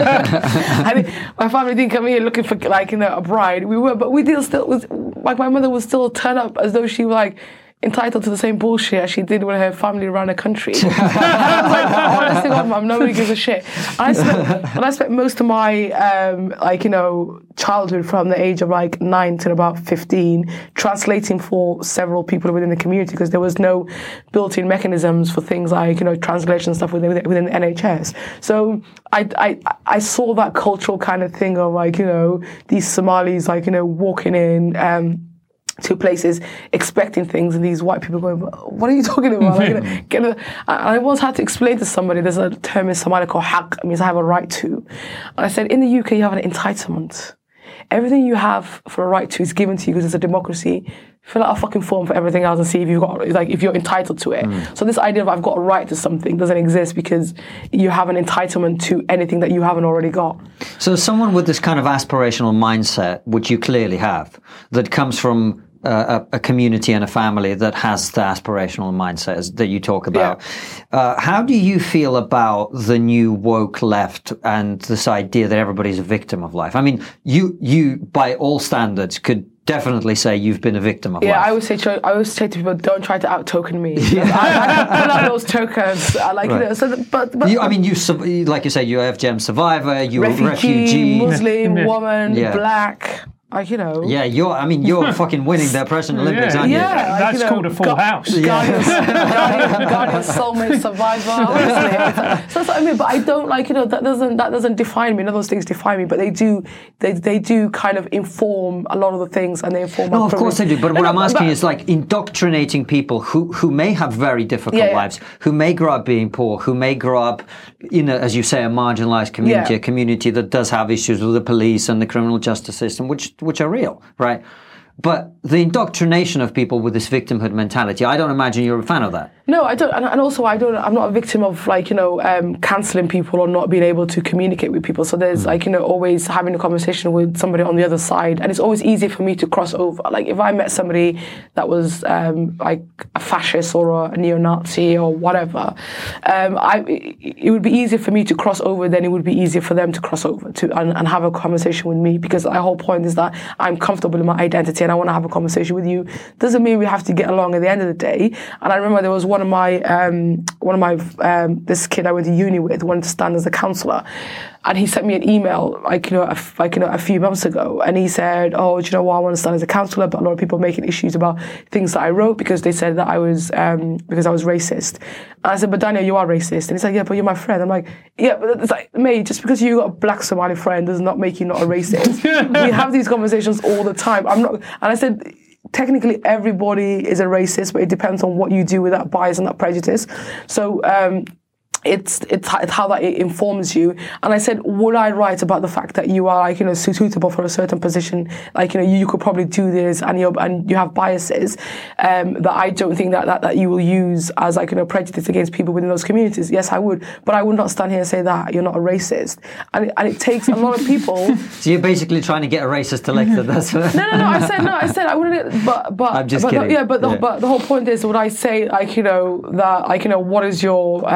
I mean, my family didn't come here looking for like you know a bride. We were, but we did still. Was, like my mother would still turn up as though she was like entitled to the same bullshit as she did with her family around the country. I was like, honestly, God, Mum, nobody gives a shit. And I spent, and I spent most of my, um, like, you know, childhood from the age of like nine to about fifteen translating for several people within the community because there was no built-in mechanisms for things like, you know, translation stuff within, within the N H S. So I, I, I saw that cultural kind of thing of like, you know, these Somalis, like, you know, walking in, um, to places expecting things, and these white people going, what are you talking about? Like, you know, get a, I once had to explain to somebody, there's a term in Somali called haq, it means I have a right to. And I said, in the U K, you have an entitlement. Everything you have for a right to is given to you because it's a democracy. Fill out a fucking form for everything else and see if you've got, like, if you're entitled to it. Mm. So this idea of I've got a right to something doesn't exist because you have an entitlement to anything that you haven't already got. So someone with this kind of aspirational mindset, which you clearly have, that comes from Uh, a, a community and a family that has the aspirational mindset as, that you talk about. Yeah. Uh, how do you feel about the new woke left and this idea that everybody's a victim of life? I mean, you, you by all standards, could definitely say you've been a victim of yeah, life. Yeah, I always say, I always say to people, don't try to out-token me. Yeah. I, I pull out those tokens. I like, right. you know, so the, but, but you, I mean, you, like you say, you're a F G M survivor, you're refugee, a refugee, Muslim, yeah. woman, yeah. black. Like, you know. Yeah, you're, I mean, you're fucking winning the Oppression Olympics, yeah. aren't you? Yeah, like, that's you know, called a full gu- house. Guardian, Guardian, Guardian soulmate survivor, honestly. So that's what I mean, but I don't, like, you know, that doesn't that doesn't define me. None of those things define me, but they do, they they do kind of inform a lot of the things, and they inform No, my of privilege. course they do, but no, what no, I'm asking but, is, like, indoctrinating people who, who may have very difficult yeah, yeah. lives, who may grow up being poor, who may grow up in, a, as you say, a marginalized community, yeah. a community that does have issues with the police and the criminal justice system, which which are real. Right. But the indoctrination of people with this victimhood mentality, I don't imagine you're a fan of that. No, I don't, and, and also I don't. I'm not a victim of like you know um, cancelling people or not being able to communicate with people. So there's mm. like you know always having a conversation with somebody on the other side, and it's always easy for me to cross over. Like if I met somebody that was um, like a fascist or a neo-Nazi or whatever, um, I it would be easier for me to cross over than it would be easier for them to cross over to and, and have a conversation with me, because the whole point is that I'm comfortable in my identity and I want to have a conversation with you. Doesn't mean we have to get along at the end of the day. And I remember there was one of my um, one of my um, this kid I went to uni with wanted to stand as a counsellor, and he sent me an email like you know a, like you know a few months ago, and he said, "Oh, do you know what? I want to stand as a counsellor, but a lot of people are making issues about things that I wrote because they said that I was um, because I was racist." And I said, "But Daniel, you are racist." And he's like, "Yeah, but you're my friend." I'm like, "Yeah, but it's like, mate, just because you got a black Somali friend does not make you not a racist." We have these conversations all the time. I'm not, and I said, technically everybody is a racist, but it depends on what you do with that bias and that prejudice. So um, it's, it's it's how that it informs you. And I said, would I write about the fact that you are like you know suitable for a certain position? Like you know you, you could probably do this, and you and you have biases um, that I don't think that, that that you will use as like you know prejudice against people within those communities. Yes, I would, but I would not stand here and say that you're not a racist. And it, and it takes a lot of people. So you're basically trying to get a racist elected. That's what no, no, no. I said no. I said I wouldn't. But but I'm just but kidding. The, yeah, but the, yeah. but the whole point is, would I say like you know that like you know what is your um, what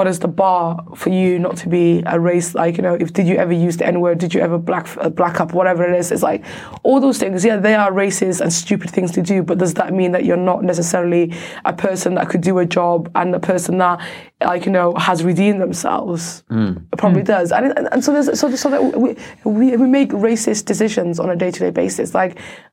is the bar for you not to be a race? Like, you know, if did you ever use the N word? Did you ever black uh, black up? Whatever it is, it's like all those things. Yeah, they are racist and stupid things to do. But does that mean that you're not necessarily a person that could do a job and a person that, like, you know, has redeemed themselves? Mm. It probably mm. does. And, and and so there's so so that we we we make racist decisions on a day to day basis. Like,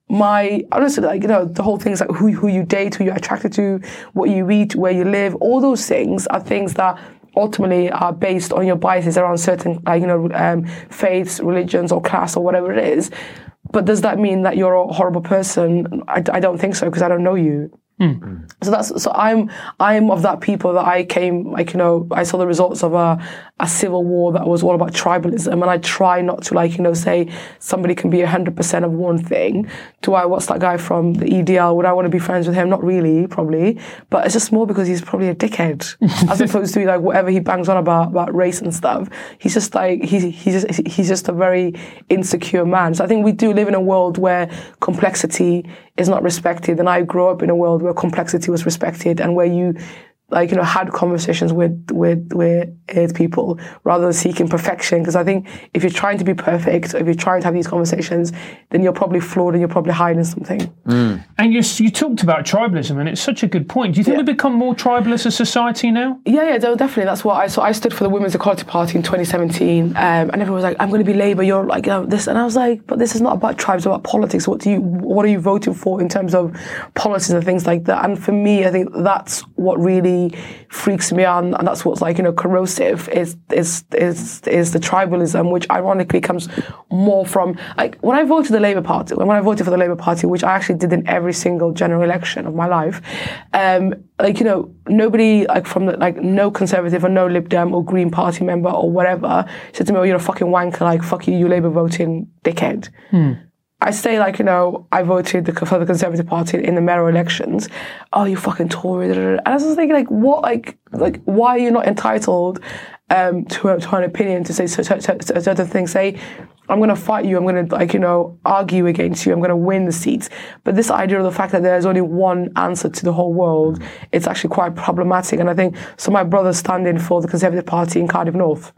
my honestly, like, you know, the whole thing is like who who you date, who you're attracted to, what you eat, where you live. All those things are things that ultimately are based on your biases around certain, like, you know, um, faiths, religions, or class, or whatever it is. But does that mean that you're a horrible person? I, I don't think so, because I don't know you. Mm. So that's so I'm I'm of that people that I came, like, you know, I saw the results of a a civil war that was all about tribalism, and I try not to, like, you know, say somebody can be a hundred percent of one thing. Do I what's that guy from the E D L? Would I want to be friends with him? Not really, probably, but it's just more because he's probably a dickhead, as opposed to, like, whatever he bangs on about about race and stuff. He's just like he's he's just he's just a very insecure man. So I think we do live in a world where complexity is not respected, and I grew up in a world where complexity was respected, and where you, like, you know, had conversations with with with people rather than seeking perfection. Because I think if you're trying to be perfect, or if you're trying to have these conversations, then you're probably flawed and you're probably hiding something. Mm. And you you talked about tribalism, and it's such a good point. Do you think yeah. we've become more tribal as a society now? Yeah, yeah, definitely. That's what I so I stood for the Women's Equality Party in twenty seventeen, um, and everyone was like, "I'm going to be Labour." You're like, you know, this, and I was like, "But this is not about tribes; it's about politics. What do you what are you voting for in terms of policies and things like that?" And for me, I think that's what really freaks me out, and that's what's, like, you know, corrosive is is is is the tribalism, which ironically comes more from, like, when I voted the Labour Party, when I voted for the Labour Party, which I actually did in every single general election of my life, um, like, you know, nobody, like, from the, like, no Conservative or no Lib Dem or Green Party member or whatever said to me, "Oh, you're a fucking wanker, like, fuck you, you Labour voting dickhead." Hmm. I say, like, you know, I voted for the Conservative Party in the mayoral elections. "Oh, you fucking Tory." And I was just thinking, like, what, like, like, why are you not entitled um, to, a, to an opinion to say certain things? Say, "I'm going to fight you, I'm going to, like, you know, argue against you, I'm going to win the seats." But this idea of the fact that there's only one answer to the whole world, it's actually quite problematic. And I think, so my brother's standing for the Conservative Party in Cardiff North.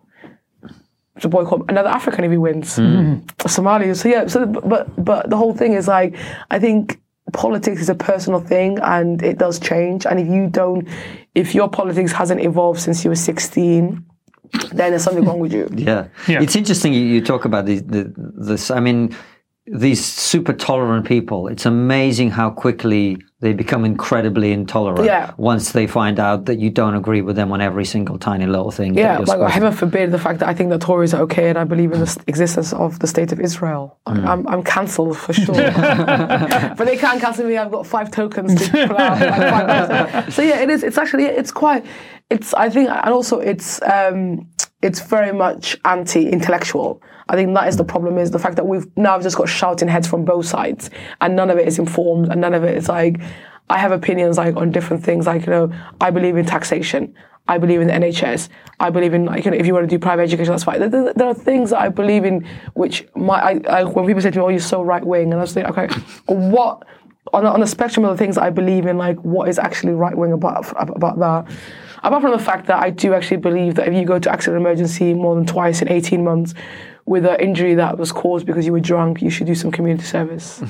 It's a boy called another African if he wins. Mm. Somalia. So yeah, so but but the whole thing is, like, I think politics is a personal thing, and it does change. And if you don't, if your politics hasn't evolved since you were sixteen, then there's something wrong with you. Yeah, yeah. It's interesting you, you talk about the, the this. I mean, these super tolerant people. It's amazing how quickly they become incredibly intolerant yeah. once they find out that you don't agree with them on every single tiny little thing. Yeah, like, heaven forbid the fact that I think the Tories are okay and I believe in the existence of the state of Israel. Mm. I'm, I'm cancelled for sure. But they can't cancel me. I've got five tokens to pull out. Like five so yeah, it is. It's actually, it's quite, it's, I think, and also it's, um, it's very much anti-intellectual. I think that is the problem, is the fact that we've now just got shouting heads from both sides, and none of it is informed, and none of it is, like, I have opinions, like, on different things, like, you know, I believe in taxation, I believe in the N H S, I believe in, like, you know, if you want to do private education, that's fine. There, there are things that I believe in, which my, I, I, when people say to me, "Oh, you're so right wing," and I was like, okay, what, on a, on a spectrum of the things that I believe in, like, what is actually right wing about about that? Apart from the fact that I do actually believe that if you go to accident emergency more than twice in eighteen months with an injury that was caused because you were drunk, you should do some community service.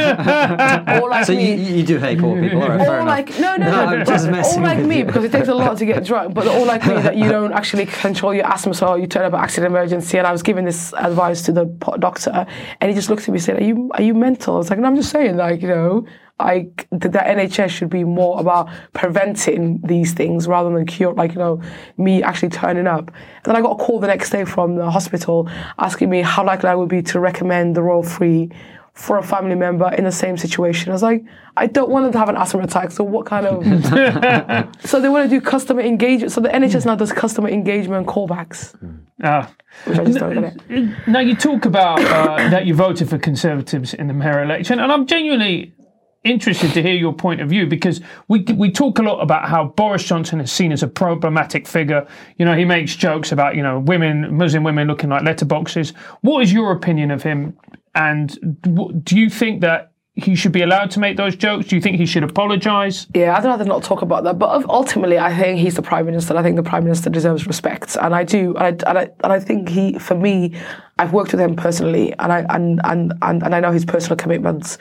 Or like so me. You, you do hate poor people, all right, fair or like, enough. no, no, no, no, no just messing or like with me, you. because it takes a lot to get drunk, but or like me, that you don't actually control your asthma, so you turn up at accident emergency. And I was giving this advice to the doctor, and he just looked at me and said, are you, are you mental? I was like, no, I'm just saying, like, you know, like, the N H S should be more about preventing these things rather than cure, like, you know, me actually turning up. And then I got a call the next day from the hospital asking me how likely I would be to recommend the Royal Free for a family member in the same situation. I was like, I don't want them to have an asthma attack, so what kind of... So they want to do customer engagement. So the N H S now does customer engagement callbacks. Ah. Which I just don't get it. Now, you talk about uh, that you voted for Conservatives in the mayor election, and I'm genuinely interested to hear your point of view, because we we talk a lot about how Boris Johnson is seen as a problematic figure. You know, he makes jokes about, you know, women, Muslim women looking like letterboxes. What is your opinion of him? And do you think that he should be allowed to make those jokes? Do you think he should apologise? Yeah, I'd rather not talk about that. But ultimately, I think he's the Prime Minister. I think the Prime Minister deserves respect. And I do. And I, and I, and I think he, for me, I've worked with him personally. And I, and, and, and, and I know his personal commitments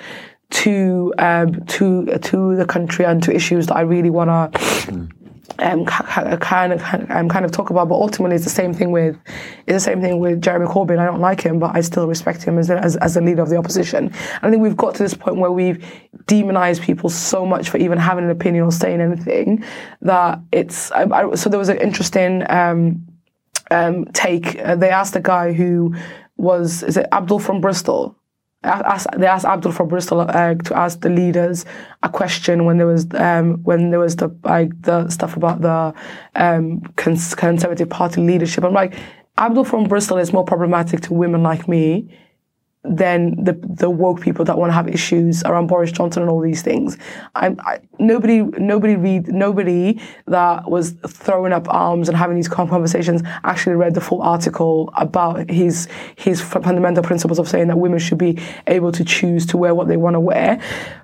to, um, to, to the country and to issues that I really want to, mm. Um, kind of, um, kind of talk about, but ultimately it's the same thing with, it's the same thing with Jeremy Corbyn. I don't like him, but I still respect him as a, as, as a leader of the opposition. And I think we've got to this point where we've demonized people so much for even having an opinion or saying anything that it's. I, I, so there was an interesting um, um, take. Uh, they asked a guy who was, is it Abdul from Bristol? Asked, they asked Abdul from Bristol uh, to ask the leaders a question when there was um, when there was the like the stuff about the um, cons- Conservative Party leadership. I'm like, Abdul from Bristol is more problematic to women like me than the the woke people that want to have issues around Boris Johnson and all these things. I, I, nobody, nobody read, nobody that was throwing up arms and having these conversations actually read the full article about his his fundamental principles of saying that women should be able to choose to wear what they want to wear.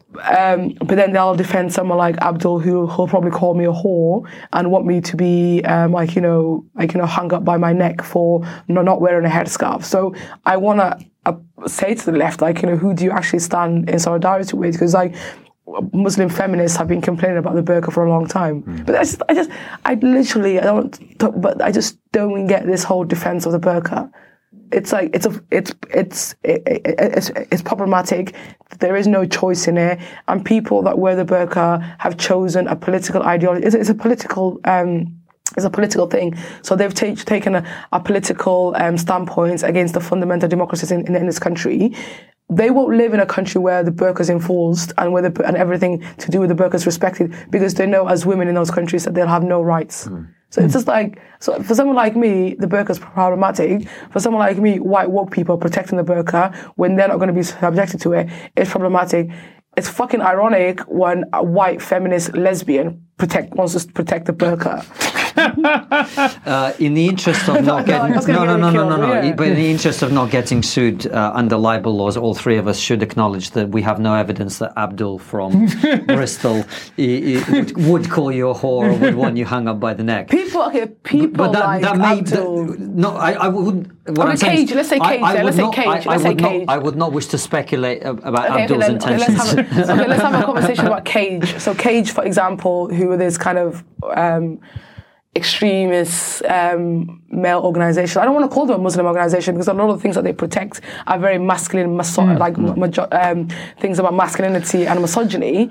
Um, but then they'll defend someone like Abdul, who will probably call me a whore and want me to be um, like you know, like you know, hung up by my neck for not wearing a headscarf. So I want to uh, say to the left, like you know, who do you actually stand in solidarity with? Because like Muslim feminists have been complaining about the burqa for a long time. Mm. But I just, I just, I literally, I don't, talk, but I just don't get this whole defense of the burqa. It's like it's a it's it's it, it, it's it's problematic. There is no choice in it, and people that wear the burqa have chosen a political ideology. It's, it's a political um, it's a political thing. So they've t- taken a, a political um, standpoint against the fundamental democracies in, in, in this country. They won't live in a country where the burqa is enforced and where the, and everything to do with the burqa is respected, because they know as women in those countries that they'll have no rights. Mm. So it's just like, so for someone like me, the burqa is problematic. For someone like me, white woke people protecting the burqa when they're not going to be subjected to it, it's problematic. It's fucking ironic when a white feminist lesbian protect wants to protect the burqa. uh, in the interest of not getting no no no no no no, yeah. But in the interest of not getting sued uh, under libel laws, all three of us should acknowledge that we have no evidence that Abdul from Bristol I, I, would, would call you a whore or would want you hung up by the neck. People, okay, people but, but that, like that may, Abdul. That, no, I, I wouldn't. What okay, I'm saying Cage. is, let's say Cage. I, I let's say not, Cage. I, let's I say would Cage. Not, I would not wish to speculate about okay, Abdul's okay, intentions. Okay, let's have a, okay, let's have a conversation about Cage. So Cage, for example, who are this kind of um, extremist um, male organisation. I don't want to call them a Muslim organisation because a lot of the things that they protect are very masculine, miso- mm. like mm. Majo- um, things about masculinity and misogyny.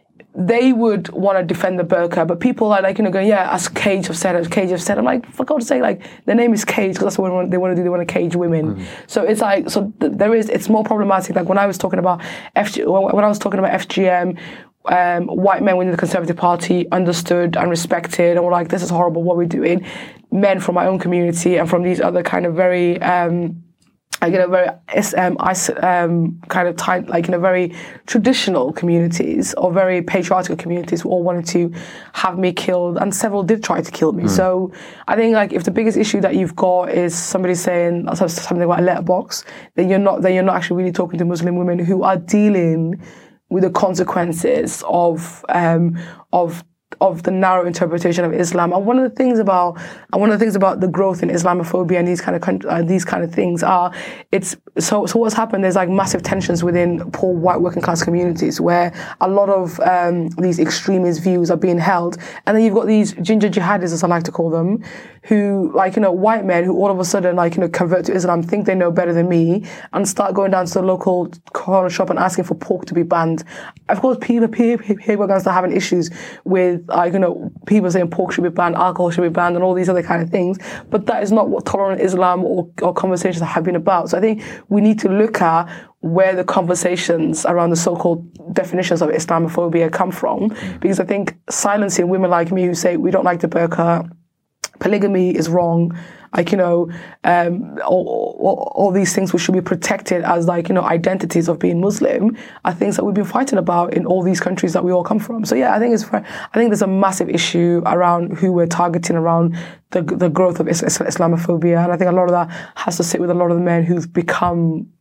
They would want to defend the burqa, but people are like, you know, going, yeah, as Cage have said, as Cage have said. I'm like, for God's sake, like, their name is Cage because that's what they want to do. They want to cage women. Mm. So it's like, so th- there is, it's more problematic. Like when I was talking about F G, when I was talking about F G M, um, white men within the Conservative Party understood and respected and were like, this is horrible, what we're doing. Men from my own community and from these other kind of very, um, like, you know, very um, um, kind of tight, like, you know, very traditional communities or very patriarchal communities who all wanted to have me killed, and several did try to kill me. Mm. So I think, like, if the biggest issue that you've got is somebody saying something about a letterbox, then you're not, then you're not actually really talking to Muslim women who are dealing with the consequences of um, of of the narrow interpretation of Islam. And one of the things about and one of the things about the growth in Islamophobia and these kind of uh, these kind of things are it's so so what's happened, there's like massive tensions within poor white working class communities where a lot of um, these extremist views are being held, and then you've got these ginger jihadis, as I like to call them, who, like, you know, white men who all of a sudden, like, you know, convert to Islam, think they know better than me, and start going down to the local corner shop and asking for pork to be banned. Of course, people people, people are going to start having issues with, like, you know, people saying pork should be banned, alcohol should be banned, and all these other kind of things. But that is not what tolerant Islam or, or conversations have been about. So I think we need to look at where the conversations around the so-called definitions of Islamophobia come from, because I think silencing women like me who say we don't like the burqa, polygamy is wrong, like, you know, um, all, all, all these things which should be protected as, like, you know, identities of being Muslim are things that we've been fighting about in all these countries that we all come from. So yeah, I think it's, I think there's a massive issue around who we're targeting around the the growth of Islamophobia, and I think a lot of that has to sit with a lot of the men who've become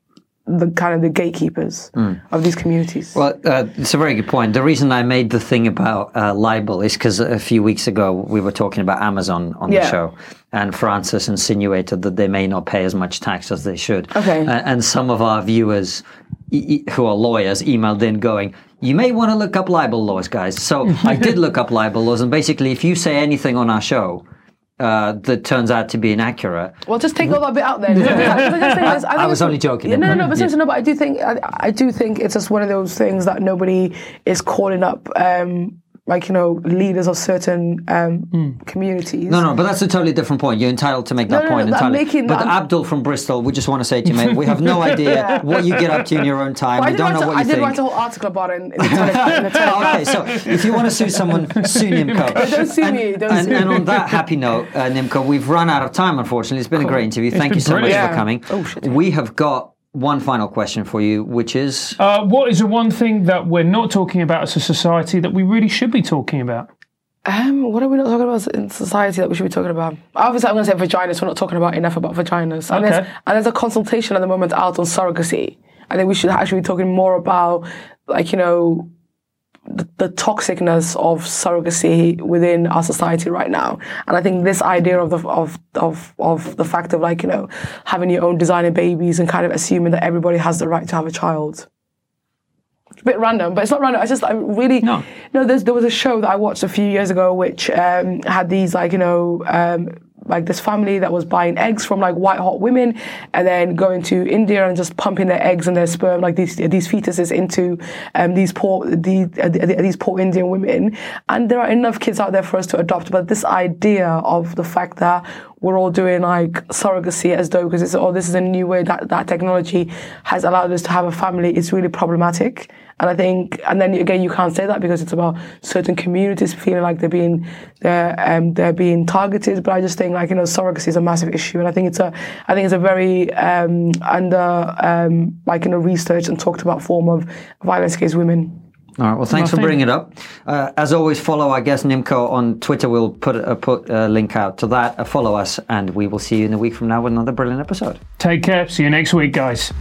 the kind of the gatekeepers mm. of these communities. Well, uh, it's a very good point. The reason I made the thing about uh, libel is because a few weeks ago we were talking about Amazon on yeah. the show, and Francis insinuated that they may not pay as much tax as they should. Okay. Uh, and some of our viewers e- who are lawyers emailed in going, you may want to look up libel laws, guys. So I did look up libel laws, and basically if you say anything on our show Uh, that turns out to be inaccurate. Well, just take all that bit out then. I, I, I was only joking. Yeah, no, no, no, but seriously, no, but I do think I, I do think it's just one of those things that nobody is calling up. Um, like, you know, leaders of certain um, mm. communities. No, no, but that's a totally different point. You're entitled to make that no, no, point no, entirely. Making, but I'm, Abdul from Bristol, we just want to say to you, mate, we have no idea yeah. what you get up to in your own time. We don't know a, what you I think. did write a whole article about it in, in the Telegraph. In the Telegraph. Okay, so if you want to sue someone, sue Nimco. Don't sue and, me. Don't and, sue and me. on that happy note, uh, Nimco, we've run out of time, unfortunately. It's been cool. a great interview. It's Thank you so brilliant. much yeah. for coming. Oh, shit. We have got one final question for you, which is... Uh, what is the one thing that we're not talking about as a society that we really should be talking about? Um, what are we not talking about in society that we should be talking about? Obviously, I'm going to say vaginas. We're not talking about enough about vaginas. And, okay. there's, and there's a consultation at the moment out on surrogacy. I think we should actually be talking more about, like, you know, the, the toxicness of surrogacy within our society right now. And I think this idea of the of of of the fact of, like, you know, having your own designer babies and kind of assuming that everybody has the right to have a child. It's a bit random, but it's not random. I just, I really, no. no there's, there was a show that I watched a few years ago which um, had these, like, you know, um, like this family that was buying eggs from, like, white hot women and then going to India and just pumping their eggs and their sperm, like these these fetuses into um, these poor these, uh, these poor Indian women. And there are enough kids out there for us to adopt. But this idea of the fact that we're all doing, like, surrogacy as though because it's oh this is a new way that that technology has allowed us to have a family is really problematic. And I think, and then again, you can't say that because it's about certain communities feeling like they're being they're um, they're being targeted. But I just think, like, you know, surrogacy is a massive issue, and I think it's a I think it's a very um, under um, like, you know, researched and talked about form of violence against women. All right. Well, thanks for bringing it up. Uh, as always, follow our guest Nimco on Twitter. We'll put a put a link out to that. Uh, follow us, and we will see you in a week from now with another brilliant episode. Take care. See you next week, guys.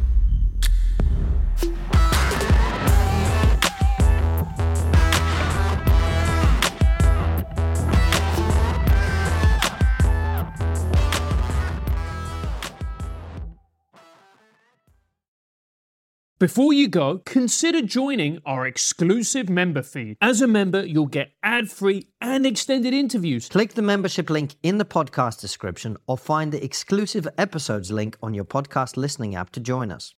Before you go, consider joining our exclusive member feed. As a member, you'll get ad-free and extended interviews. Click the membership link in the podcast description or find the exclusive episodes link on your podcast listening app to join us.